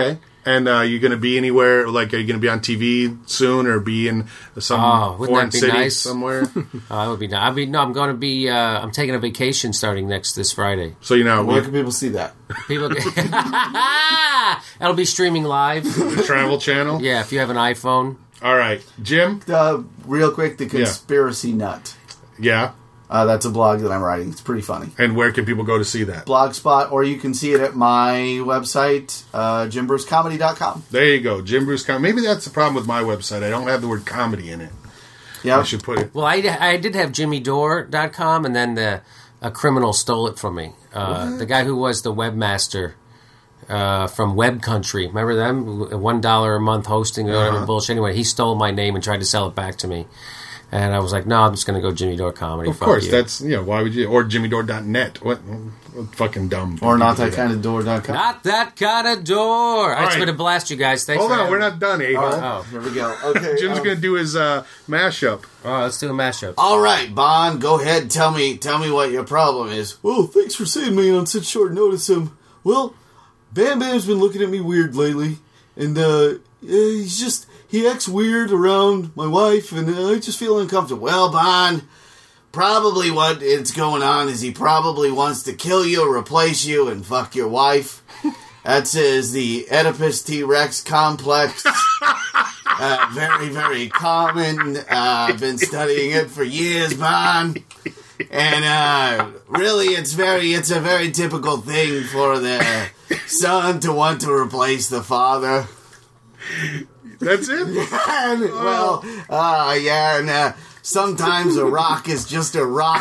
And uh, you going to be anywhere? Like, are you going to be on T V soon, or be in some Oh, wouldn't foreign that be city nice? somewhere? Oh, that would be nice. I mean, no, I'm going to be. Uh, I'm taking a vacation starting next this Friday. So you know, Where we, can people see that? People, it'll be streaming live. the Travel Channel. Yeah, if you have an iPhone. All right, Jim. Uh, real quick, The Conspiracy Nut. Yeah. Uh, that's a blog that I'm writing. It's pretty funny. And where can people go to see that? Blogspot, or you can see it at my website, uh, jim bruce comedy dot com. There you go, Jim Bruce Comedy. Maybe that's the problem with my website. I don't have the word comedy in it. Yeah. I should put it. Well, I, I did have jimmy dore dot com, and then the a criminal stole it from me. Uh, the guy who was the webmaster uh, from Web Country, remember them? One dollar a month hosting or whatever Uh-huh. bullshit. Anyway, he stole my name and tried to sell it back to me. And I was like, no, I'm just going to go Jimmy Dore Comedy. Of Fuck course, you. that's, you know, why would you? Or jimmy dore dot net. What, what fucking dumb. Or not people that do kind of door dot com. Not that kind of door. All right, it's right. been a blast, you guys. Thanks Hold for on, having we're me. not done, a-hole. Oh. Here we go. Okay. Jim's um, going to do his uh, mashup. Oh, let's do a mashup. All right, Bon, go ahead. Tell me, tell me what your problem is. Well, thanks for seeing me on such short notice. Um, well, Bam Bam's been looking at me weird lately, and uh, he's just he acts weird around my wife, and uh, I just feel uncomfortable. Well, Bon, probably what it's going on is he probably wants to kill you, replace you, and fuck your wife. That is the Oedipus T-Rex complex. Uh, very, very common. Uh, I've been studying it for years, Bon. And uh, really, it's very, it's a very typical thing for the son to want to replace the father. That's it? And, well, uh, yeah, and uh, sometimes a rock is just a rock.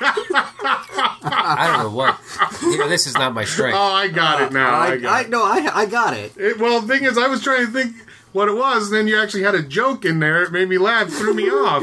I don't know what. You know, this is not my strength. Oh, I got it now. I, I, got I, it. no, I, I got it. it. Well, the thing is, I was trying to think what it was, and then you actually had a joke in there. It made me laugh, threw me off.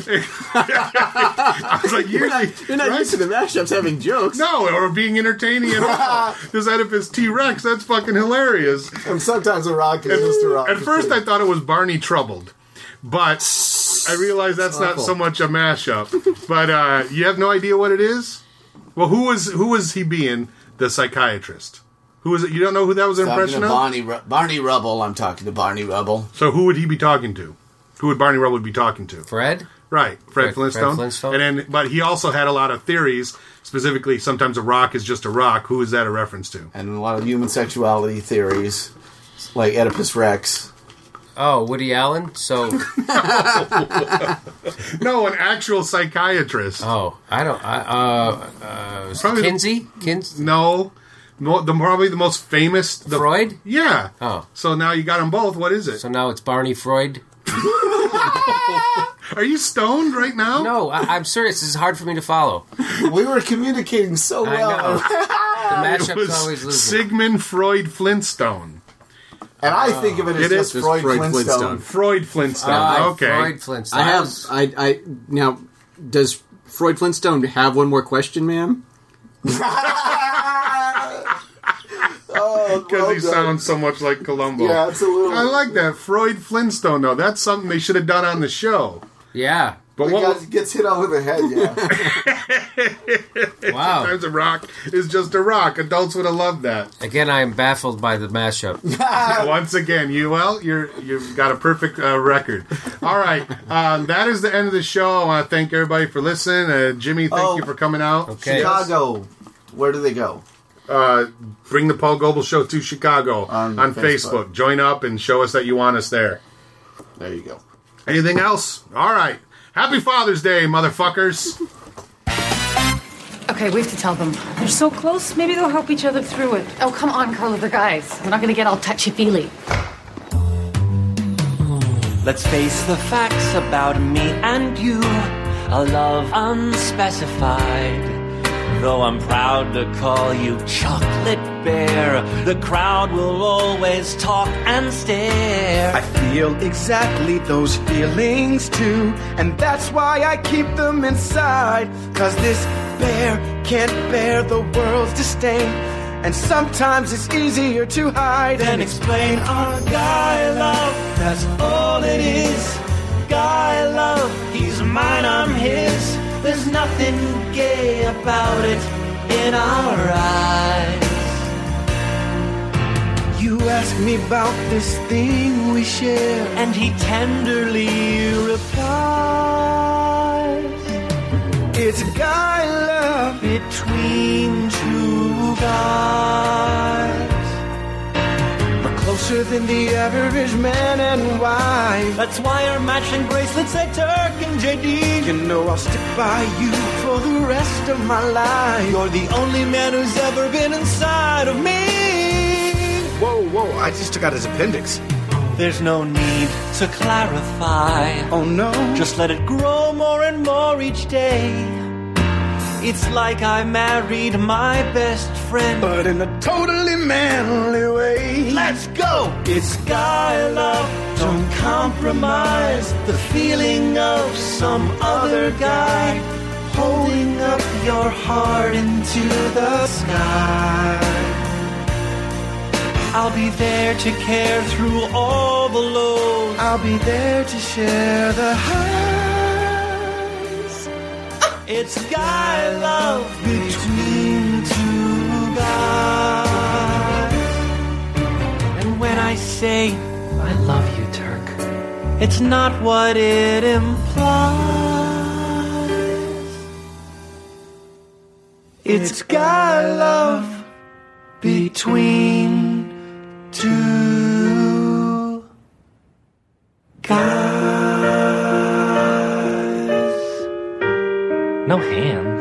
I was like, You're not, you're not right? used to the mashups having jokes. No, or being entertaining at all. This Oedipus T-Rex, that's fucking hilarious. And sometimes a rock is just a rock. At first, I thought it was Barney Troubled, but I realized that's not so much a mashup. But uh, you have no idea what it is? Well, who was who was he being the psychiatrist? Who was it? You don't know who that was an Talking impression to of? Barney, Ru- Barney Rubble. I'm talking to Barney Rubble. So who would he be talking to? Who would Barney Rubble be talking to? Fred? Right, Fred, Fred- Flintstone. Fred Flintstone. And then, but he also had a lot of theories. Specifically, sometimes a rock is just a rock. Who is that a reference to? And a lot of human sexuality theories, like Oedipus Rex. Oh, Woody Allen? So, No, an actual psychiatrist. oh, I don't. I, uh, uh, Probably- Kinsey? Kins- No, Mo- the probably the most famous. The, Freud? Yeah. Oh. So now you got them both. What is it? So now it's Barney Freud? Are you stoned right now? No, I, I'm serious. This is hard for me to follow. We were communicating so I well. know. The It mashup's was always losing. Sigmund Freud Flintstone. And I think of it as It just is Freud, Freud Flintstone. Flintstone. Freud Flintstone. Ah, okay. Freud Flintstone. I have. was- I. I now. Does Freud Flintstone have one more question, ma'am? Oh, Because well he done. sounds so much like Columbo. Yeah, absolutely. I like that. Freud Flintstone, though. That's something they should have done on the show. Yeah. But The what guy gets hit over the head, yeah. Wow. Sometimes a rock is just a rock. Adults would have loved that. Again, I am baffled by the mashup. Once again, you well, you're you've got a perfect uh, record. All right, um, that is the end of the show. I want to thank everybody for listening. Uh, Jimmy, thank Oh. you for coming out. Okay. Chicago, where do they go? Uh, bring the Paul Goebel Show to Chicago On on, Facebook. Facebook. Join up and show us that you want us there. There you go. Anything else? All right. Happy Father's Day, motherfuckers. Okay, we have to tell them. They're so close, maybe they'll help each other through it. Oh, come on, Carla, they're guys. We're not gonna get all touchy-feely. Let's face the facts about me and you. A love unspecified. Though I'm proud to call you Chocolate Bear, the crowd will always talk and stare. I feel exactly those feelings too, and that's why I keep them inside. Cause this bear can't bear the world's disdain, and sometimes it's easier to hide Then explain our guy love, that's all it is. Guy love, he's mine, I'm his. There's nothing gay about it in our eyes. You ask me about this thing we share, and he tenderly replies, it's guy love between two guys. We're closer than the average man and wife. That's why our matching bracelets say Turk and J D. You know I'll stick by you for the rest of my life. You're the only man who's ever been inside of me. Whoa, whoa, I just took out his appendix. There's no need to clarify. Oh no. Just let it grow more and more each day. It's like I married my best friend, but in a totally manly way. Let's go! It's guy love. Don't compromise the feeling of some other guy holding up your heart into the sky. I'll be there to care through all the lows. I'll be there to share the highs. It's guy love between two guys. And when I say I love you, Turk, it's not what it implies. It's guy love between two guys. No hands.